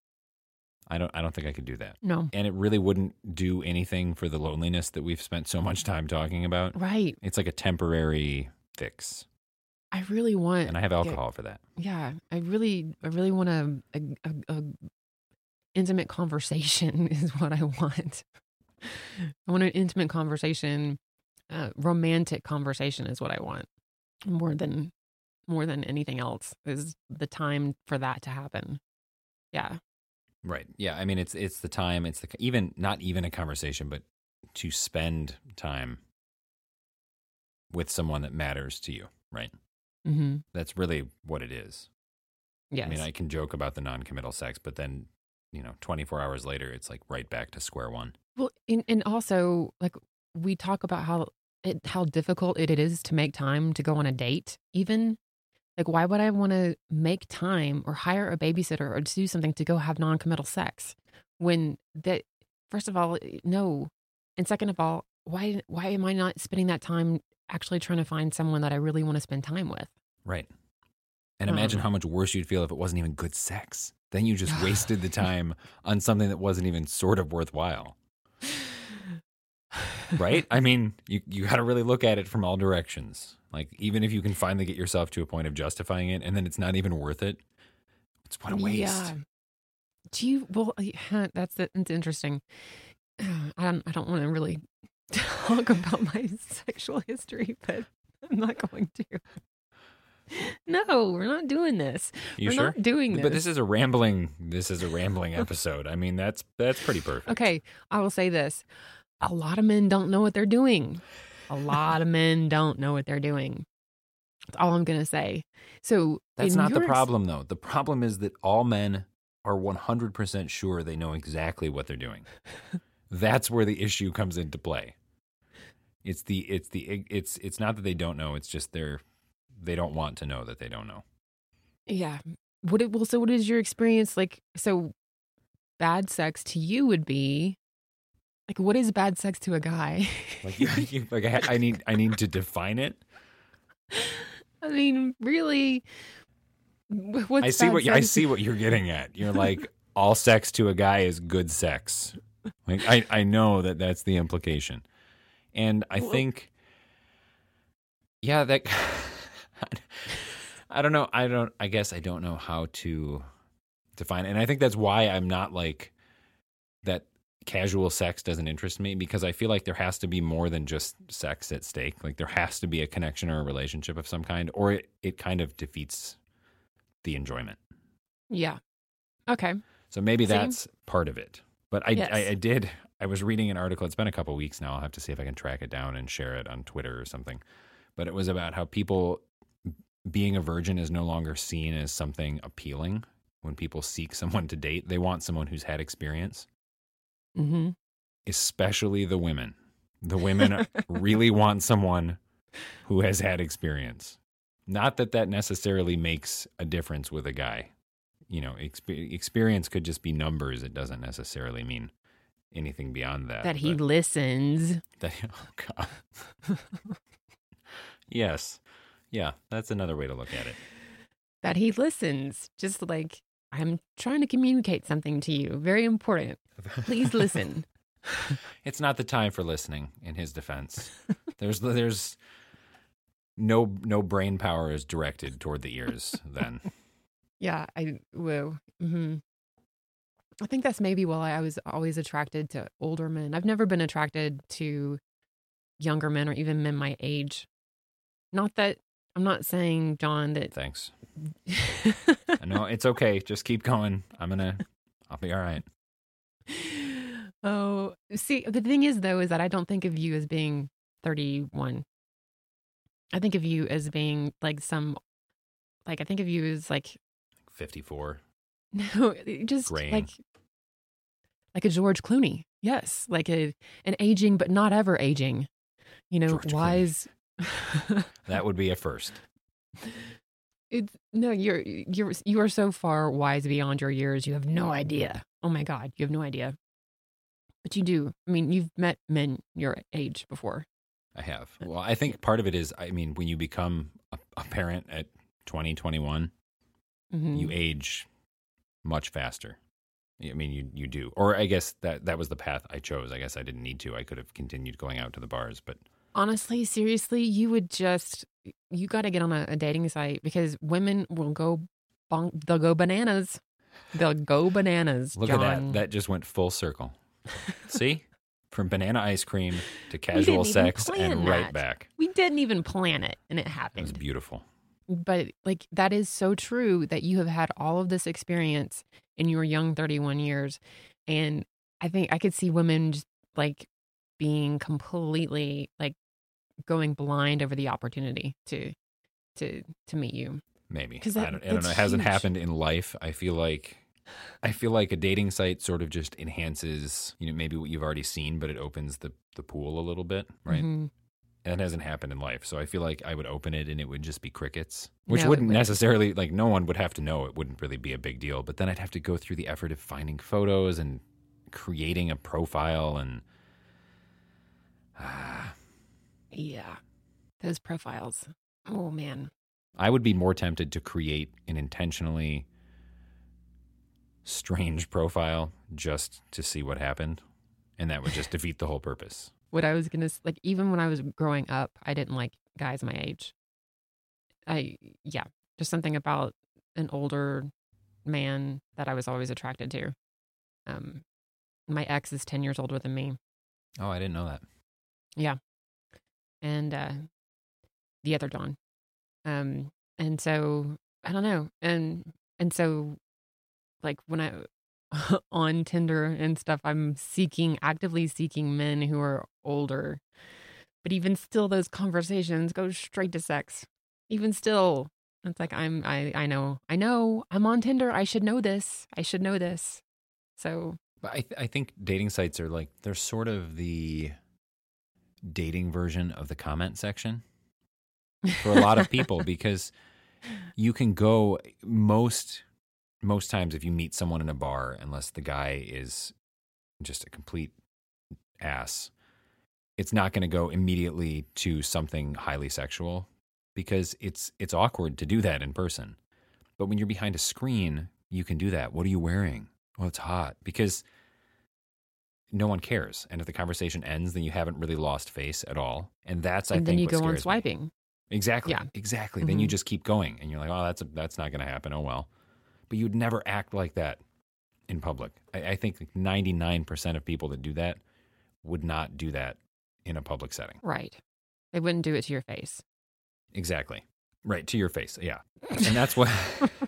I don't I don't think I could do that. No. And it really wouldn't do anything for the loneliness that we've spent so much time talking about. Right. It's like a temporary fix. I really want. And I have alcohol for that. Yeah. I really, I really want a, a, a, a intimate conversation is what I want. I want an intimate conversation. Uh, romantic conversation is what I want more than more than anything else is the time for that to happen. Yeah. Right. Yeah. I mean, it's it's the time. It's the even not even a conversation, but to spend time with someone that matters to you. Right. Mm-hmm. That's really what it is. Yes. I mean, I can joke about the non-committal sex, but then, you know, twenty-four hours later, it's like right back to square one. Well, and, and also, like, we talk about how it, how difficult it is to make time to go on a date, even. Like, why would I want to make time or hire a babysitter or do something to go have non-committal sex when that, first of all, no. And second of all, why why am I not spending that time actually trying to find someone that I really want to spend time with? Right. And imagine Um, how much worse you'd feel if it wasn't even good sex. Then you just wasted the time on something that wasn't even sort of worthwhile. Right? I mean, you, you got to really look at it from all directions. Like, even if you can finally get yourself to a point of justifying it and then it's not even worth it, it's what a waste. Yeah. Do you, well, yeah, that's, that's interesting. I don't, I don't want to really talk about my sexual history, but I'm not going to. No, we're not doing this. You we're sure? not doing this. But this is a rambling, this is a rambling episode. I mean, that's, that's pretty perfect. Okay, I will say this. A lot of men don't know what they're doing. A lot of men don't know what they're doing. That's all I'm going to say. So That's in not the your ex- problem, though. The problem is that all men are one hundred percent sure they know exactly what they're doing. That's where the issue comes into play. It's the it's the it's it's not that they don't know. It's just they're they don't want to know that they don't know. Yeah. What it, well, so what is your experience like? So bad sex to you would be like, what is bad sex to a guy? Like, you, you, like I, I need I need to define it. I mean, really, wh- what's I see bad what you, sex? I see what you're getting at. You're like, all sex to a guy is good sex. Like, I I know that that's the implication, and I Well- think, yeah, that. I don't know. I don't. I guess I don't know how to define it, and I think that's why I'm not like that. Casual sex doesn't interest me because I feel like there has to be more than just sex at stake. Like, there has to be a connection or a relationship of some kind, or it, it kind of defeats the enjoyment. Yeah. Okay. So maybe Same. that's part of it. But I, Yes. I, I did, I was reading an article. It's been a couple weeks now. I'll have to see if I can track it down and share it on Twitter or something. But it was about how people being a virgin is no longer seen as something appealing when people seek someone to date, they want someone who's had experience, Mm-hmm. especially the women. The women really want someone who has had experience. Not that that necessarily makes a difference with a guy. You know, exp- experience could just be numbers. It doesn't necessarily mean anything beyond that. That he but- listens. That, oh, God. Yes. Yeah, that's another way to look at it. That he listens. Just like, I'm trying to communicate something to you. Very important. Please listen. It's not the time for listening, in his defense. There's there's no no brain power is directed toward the ears then. Yeah, I whoa. Mm-hmm. I think that's maybe why I was always attracted to older men. I've never been attracted to younger men or even men my age. Not that I'm not saying, John, that Thanks. No, it's okay. Just keep going. I'm gonna I'll be all right. Oh, see, the thing is though, is that I don't think of you as being thirty-one. I think of you as being like some, like I think of you as like fifty-four. no, just Graying. like like a George Clooney. Yes, like a an aging but not ever aging. You know, George Clooney. wise. That would be a first. It's no, you're you're you are so far wise beyond your years. You have no idea. Oh my God, you have no idea. But you do. I mean, you've met men your age before. I have. Well, I think part of it is, I mean, when you become a, a parent at twenty, twenty-one, Mhm. you age much faster. I mean, you you do. Or I guess that that was the path I chose. I guess I didn't need to. I could have continued going out to the bars, but Honestly, seriously, you would just you got to get on a, a dating site because women will go bonk, they'll go bananas. They'll go bananas. look John. at that. That just went full circle. See? From banana ice cream to We casual didn't even sex plan and right that. back. We didn't even plan it, and it It was happened. beautiful. But like that is so true that you have had all of this experience in your young thirty-one years, and I think I could see women just like being completely like going blind over the opportunity to to to meet you. Maybe. 'Cause I that- don't, I don't know. that's It hasn't huge. happened in life. I feel like I feel like a dating site sort of just enhances, you know, maybe what you've already seen, but it opens the, the pool a little bit, right? Mhm. That hasn't happened in life. So I feel like I would open it and it would just be crickets, which No, it wouldn't wouldn't. necessarily, like, no one would have to know. It wouldn't really be a big deal. But then I'd have to go through the effort of finding photos and creating a profile and. ah, Yeah, those profiles. Oh man. I would be more tempted to create an intentionally strange profile just to see what happened. And that would just defeat the whole purpose. What I was gonna s- like, even when I was growing up, I didn't like guys my age. I yeah, just something about an older man that I was always attracted to. Um, my ex is ten years older than me, Oh, I didn't know that. and uh, the other John. Um, and so I don't know, and and so like when I on Tinder and stuff, I'm seeking actively seeking men who are older. But even still, those conversations go straight to sex. Even still, it's like I'm I I know I know I'm on Tinder. I should know this. I should know this. So But I, th- I think dating sites are like, they're sort of the dating version of the comment section for a lot of people because you can go most most times if you meet someone in a bar, unless the guy is just a complete ass, it's not going to go immediately to something highly sexual because it's it's awkward to do that in person. But when you're behind a screen, you can do that. What are you wearing? Well, it's hot because no one cares. And if the conversation ends, then you haven't really lost face at all. And that's, I and think, then you what go on scares me. swiping. Exactly. Yeah. Exactly. Then you Mhm. just keep going and you're like, oh, that's a, that's not going to happen. Oh, well. But you'd never act like that in public. I, I think ninety-nine percent of people that do that would not do that in a public setting. Right. They wouldn't do it to your face. Exactly. Right. To your face. Yeah. And that's what,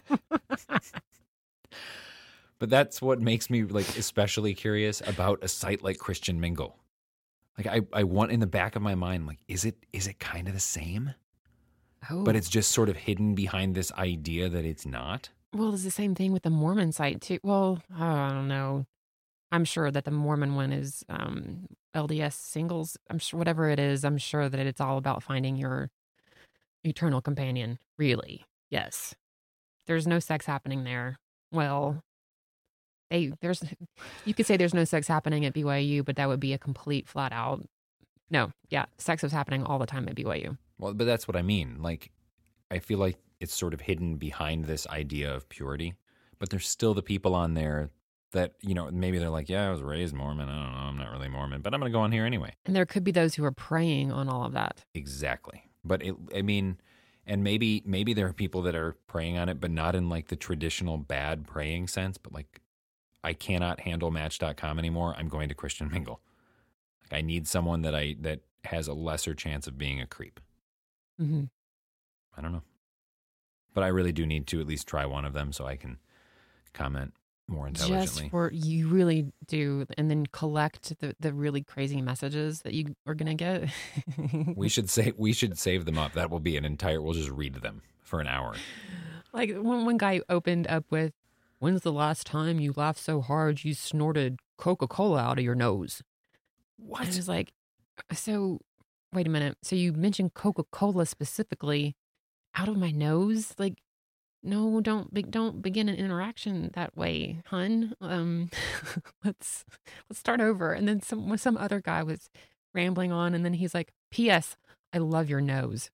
but that's what makes me like especially curious about a site like Christian Mingle. Like I, I want in the back of my mind, like, is it, is it kind of the same? Oh, But it's just sort of hidden behind this idea that it's not. Well, it's the same thing with the Mormon site too. Well, I don't know. I'm sure that the Mormon one is um, L D S singles. I'm sure whatever it is, I'm sure that it's all about finding your eternal companion. Really, yes. There's no sex happening there. Well, they there's you could say there's no sex happening at B Y U, but that would be a complete flat out no. Yeah, sex is happening all the time at B Y U. Well, but that's what I mean. Like, I feel like it's sort of hidden behind this idea of purity, but there's still the people on there that, you know, maybe they're like, yeah, I was raised Mormon. I don't know. I'm not really Mormon, but I'm going to go on here anyway. And there could be those who are preying on all of that. Exactly. But it, I mean, and maybe, maybe there are people that are preying on it, but not in like the traditional bad preying sense, but like, I cannot handle Match dot com anymore. I'm going to Christian Mingle. Like, I need someone that I, that has a lesser chance of being a creep. Mm-hmm. I don't know. But I really do need to at least try one of them so I can comment more intelligently. Just for, you really do, and then collect the, the really crazy messages that you are going to get. we should say we should save them up. That will be an entire, we'll just read them for an hour. Like one, one guy opened up with, when's the last time you laughed so hard you snorted Coca-Cola out of your nose? What? And I was like, so, wait a minute. So you mentioned Coca-Cola specifically out of my nose? Like, no, don't be, don't begin an interaction that way, hun. Um, let's let's start over. And then some some other guy was rambling on, and then he's like, P S I love your nose.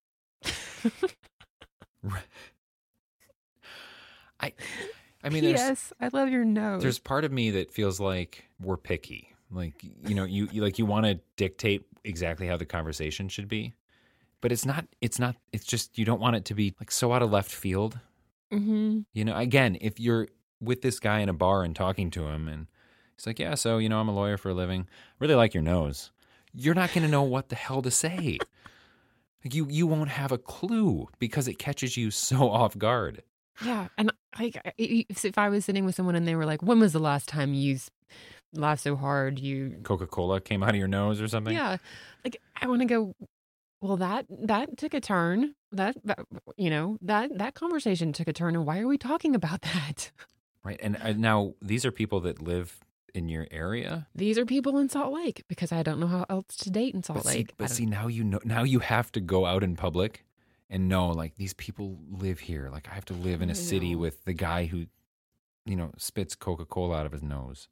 I I mean, P S I love your nose. There's part of me that feels like we're picky. Like, you know, you, you like you want to dictate exactly how the conversation should be. But it's not, it's not, it's just, you don't want it to be like so out of left field. Mm-hmm. You know, again, if you're with this guy in a bar and talking to him and he's like, yeah, so, you know, I'm a lawyer for a living. Really like your nose. You're not going to know what the hell to say. Like you, you won't have a clue because it catches you so off guard. Yeah. And like, if I was sitting with someone and they were like, when was the last time you laughed so hard you... Coca-Cola came out of your nose or something? Yeah. Like, I want to go... Well, that that took a turn. That, that you know that that conversation took a turn. And why are we talking about that? Right. And uh, now these are people that live in your area. These are people in Salt Lake because I don't know how else to date in Salt but Lake. See, but see, now you know. Now you have to go out in public and know, like, these people live here. Like, I have to live in a city with the guy who, you know, spits Coca-Cola out of his nose.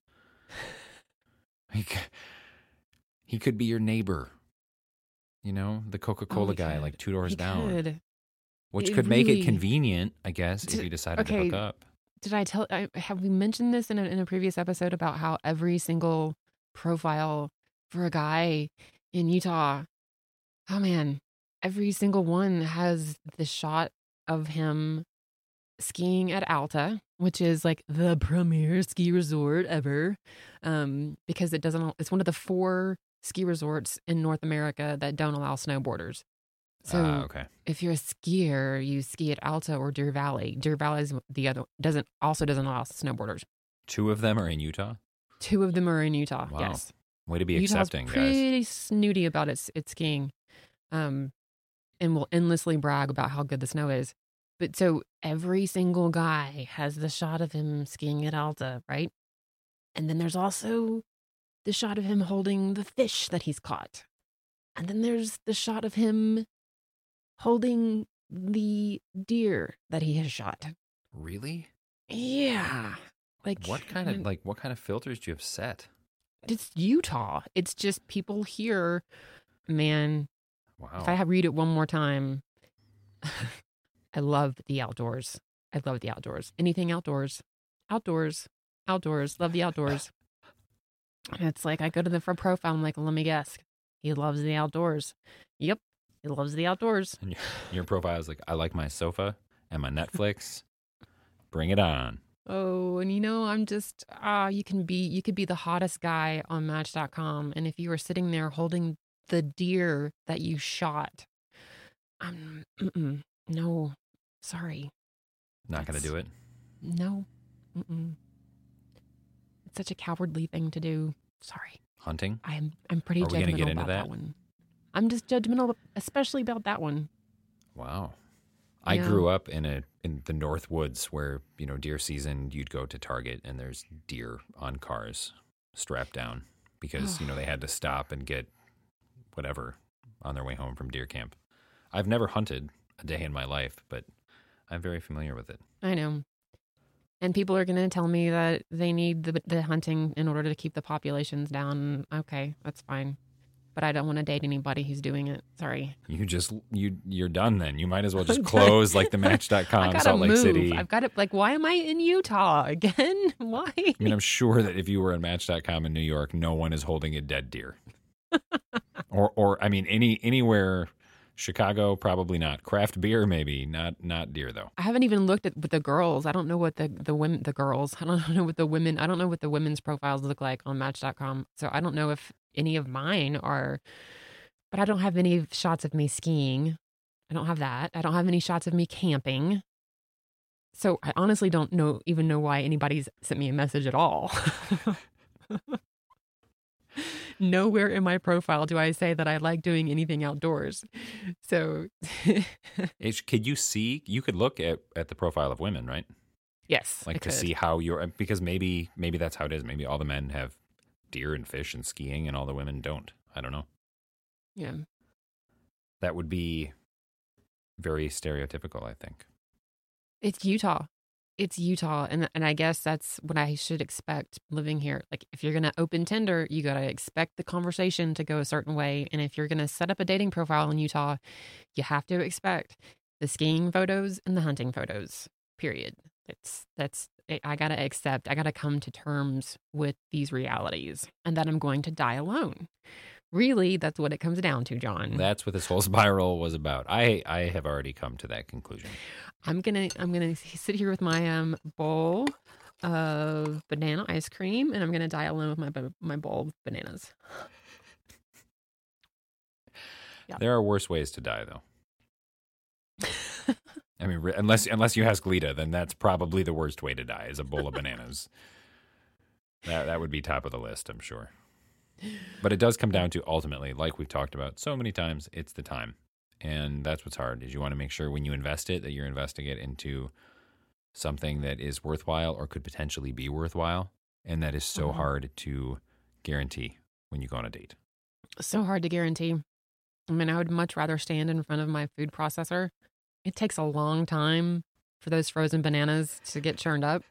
Like, he could be your neighbor. You know, the Coca-Cola oh, guy, like two doors he down. Could. Which it could really, make it convenient, I guess, did, if you decided okay, to hook up. Did I tell, I, have we mentioned this in a, in a previous episode about how every single profile for a guy in Utah, oh man, every single one has the shot of him skiing at Alta, which is like the premier ski resort ever, um, because it doesn't, it's one of the four ski resorts in North America that don't allow snowboarders. So uh, okay. if you're a skier, you ski at Alta or Deer Valley. Deer Valley is the other, doesn't, also doesn't allow snowboarders. Two of them are in Utah? Two of them are in Utah, wow. yes. Way to be Utah's accepting, pretty guys. snooty about its, its skiing, um, and will endlessly brag about how good the snow is. But so every single guy has the shot of him skiing at Alta, right? And then there's also the shot of him holding the fish that he's caught. And then there's the shot of him holding the deer that he has shot. Really? Yeah. Like what kind of like what kind of filters do you have set? It's Utah. It's just people here, man. Wow. If I read it one more time, I love the outdoors. I love the outdoors. Anything outdoors. Outdoors. Outdoors. Love the outdoors. And it's like I go to the front profile. I'm like, let me guess. He loves the outdoors. Yep. He loves the outdoors. And your, your profile is like, I like my sofa and my Netflix. Bring it on. Oh, and you know, I'm just, ah, uh, you can be, you could be the hottest guy on Match dot com. And if you were sitting there holding the deer that you shot, I'm, mm-mm, no, sorry. Not going to do it? No. Mm-mm. It's such a cowardly thing to do. Sorry. Hunting? I'm, I'm pretty Are we judgmental gonna get into about that? that one. I'm just judgmental, especially about that one. Wow. I Yeah. grew up in a in the North Woods where, you know, deer season, you'd go to Target and there's deer on cars strapped down because, you know, they had to stop and get whatever on their way home from deer camp. I've never hunted a day in my life, but I'm very familiar with it. I know. And people are going to tell me that they need the, the hunting in order to keep the populations down. Okay, that's fine. But I don't want to date anybody who's doing it. Sorry. You just you you're done then. You might as well just close like the match dot I com, gotta Salt Lake move. City. I've got it. Like, why am I in Utah again? Why? I mean, I'm sure that if you were at match dot com in New York, no one is holding a dead deer. or or I mean any anywhere Chicago, probably not. Craft beer, maybe. Not not deer though. I haven't even looked at with the girls. I don't know what the the women the girls. I don't know what the women. I don't know what the women's profiles look like on match dot com. So I don't know if any of mine are. But I don't have any shots of me skiing. I don't have that. I don't have any shots of me camping. So I honestly don't know even know why anybody's sent me a message at all. Nowhere in my profile do I say that I like doing anything outdoors. So It's, could you see? You could look at, at the profile of women, right? yes, Like I to could. see how you're because maybe maybe that's how it is. Maybe all the men have deer and fish and skiing, and all the women don't. I don't know. Yeah. That would be very stereotypical, I think. It's Utah. It's Utah. And and I guess that's what I should expect living here. Like if you're going to open Tinder, you got to expect the conversation to go a certain way. And if you're going to set up a dating profile in Utah, you have to expect the skiing photos and the hunting photos, period. It's that's I got to accept. I got to come to terms with these realities and that I'm going to die alone. Really, that's what it comes down to, John. That's what this whole spiral was about. I, I have already come to that conclusion. I'm gonna I'm gonna sit here with my um bowl of banana ice cream, and I'm gonna die alone with my my bowl of bananas. Yeah. There are worse ways to die, though. I mean, re- unless unless you ask Lita, then that's probably the worst way to die is a bowl of bananas. That that would be top of the list, I'm sure. But it does come down to ultimately, like we've talked about so many times, it's the time. And that's what's hard is you want to make sure when you invest it that you're investing it into something that is worthwhile or could potentially be worthwhile. And that is so Mhm. hard to guarantee when you go on a date. So hard to guarantee. I mean, I would much rather stand in front of my food processor. It takes a long time for those frozen bananas to get churned up.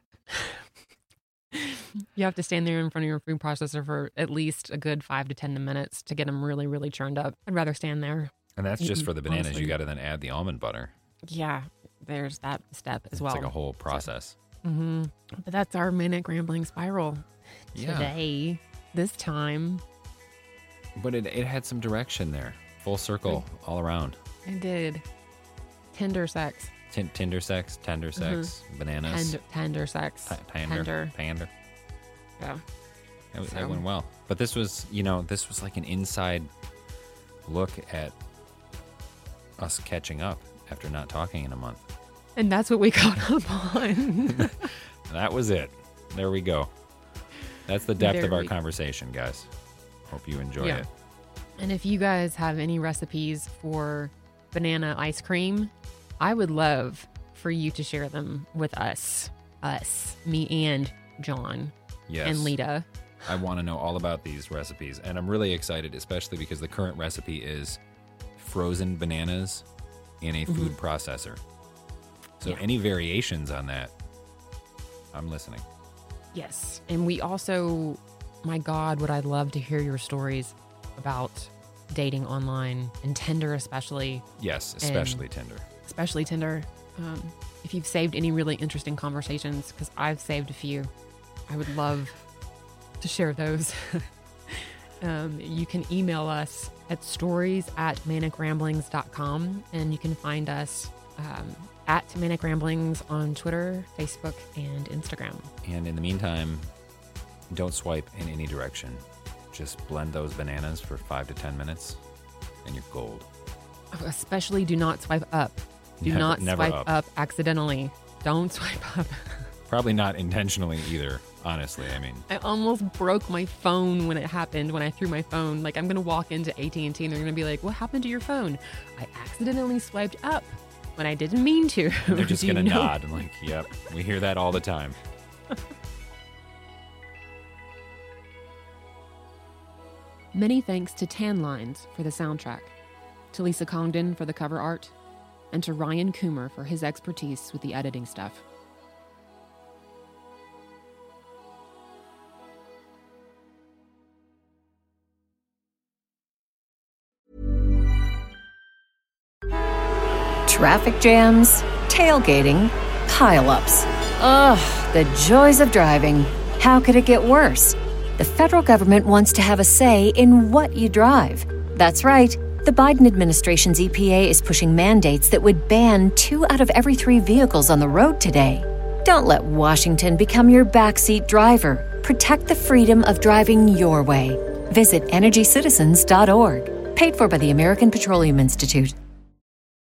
You have to stand there in front of your food processor for at least a good five to ten minutes to get them really, really churned up. I'd rather stand there. And that's just Mm-mm, for the bananas. honestly. You got to then add the almond butter. Yeah, there's that step as It's well. like a whole process. hmm But that's our manic rambling spiral Yeah. today, this time. But it, it had some direction there. Full circle all around. I did. Tender sex. Tin Tinder sex, tender sex, bananas. Tender, tender sex. T- Tender. Tender. Tender. Yeah. That, was- So- that went well. But this was, you know, this was like an inside look at us catching up after not talking in a month. And that's what we caught up on. That was it. There we go. That's the depth There of our we- conversation, guys. Hope you enjoy Yeah. it. And if you guys have any recipes for banana ice cream, I would love for you to share them with us. Us. Me and John Yes. and Lita. I want to know all about these recipes. And I'm really excited, especially because the current recipe is frozen bananas in a food processor. So Yeah. any variations on that, I'm listening. Yes. And we also, my God, would I love to hear your stories about dating online and Tinder, especially, Yes, especially Tinder. especially Tinder. Um, if you've saved any really interesting conversations, because I've saved a few, I would love to share those. um, you can email us at stories at manic ramblings dot com, and you can find us um, at Manic Ramblings on Twitter, Facebook, and Instagram. And in the meantime, don't swipe in any direction. Just blend those bananas for five to ten minutes, and you're gold. Especially do not swipe up. Do Never- not never swipe up. up. accidentally. Don't swipe up. Probably not intentionally either, honestly. I mean, I almost broke my phone when it happened, when I threw my phone. Like, I'm going to walk into A T and T and they're going to be like, what happened to your phone? I accidentally swiped up. when I didn't mean to. They're just Do you going to know- nod and like, yep, we hear that all the time. Many thanks to Tan Lines for the soundtrack, to Lisa Congdon for the cover art, and to Ryan Coomer for his expertise with the editing stuff. Traffic jams, tailgating, pile-ups. Ugh, the joys of driving. How could it get worse? The federal government wants to have a say in what you drive. That's right. The Biden administration's E P A is pushing mandates that would ban two out of every three vehicles on the road today. Don't let Washington become your backseat driver. Protect the freedom of driving your way. Visit energy citizens dot org. Paid for by the American Petroleum Institute.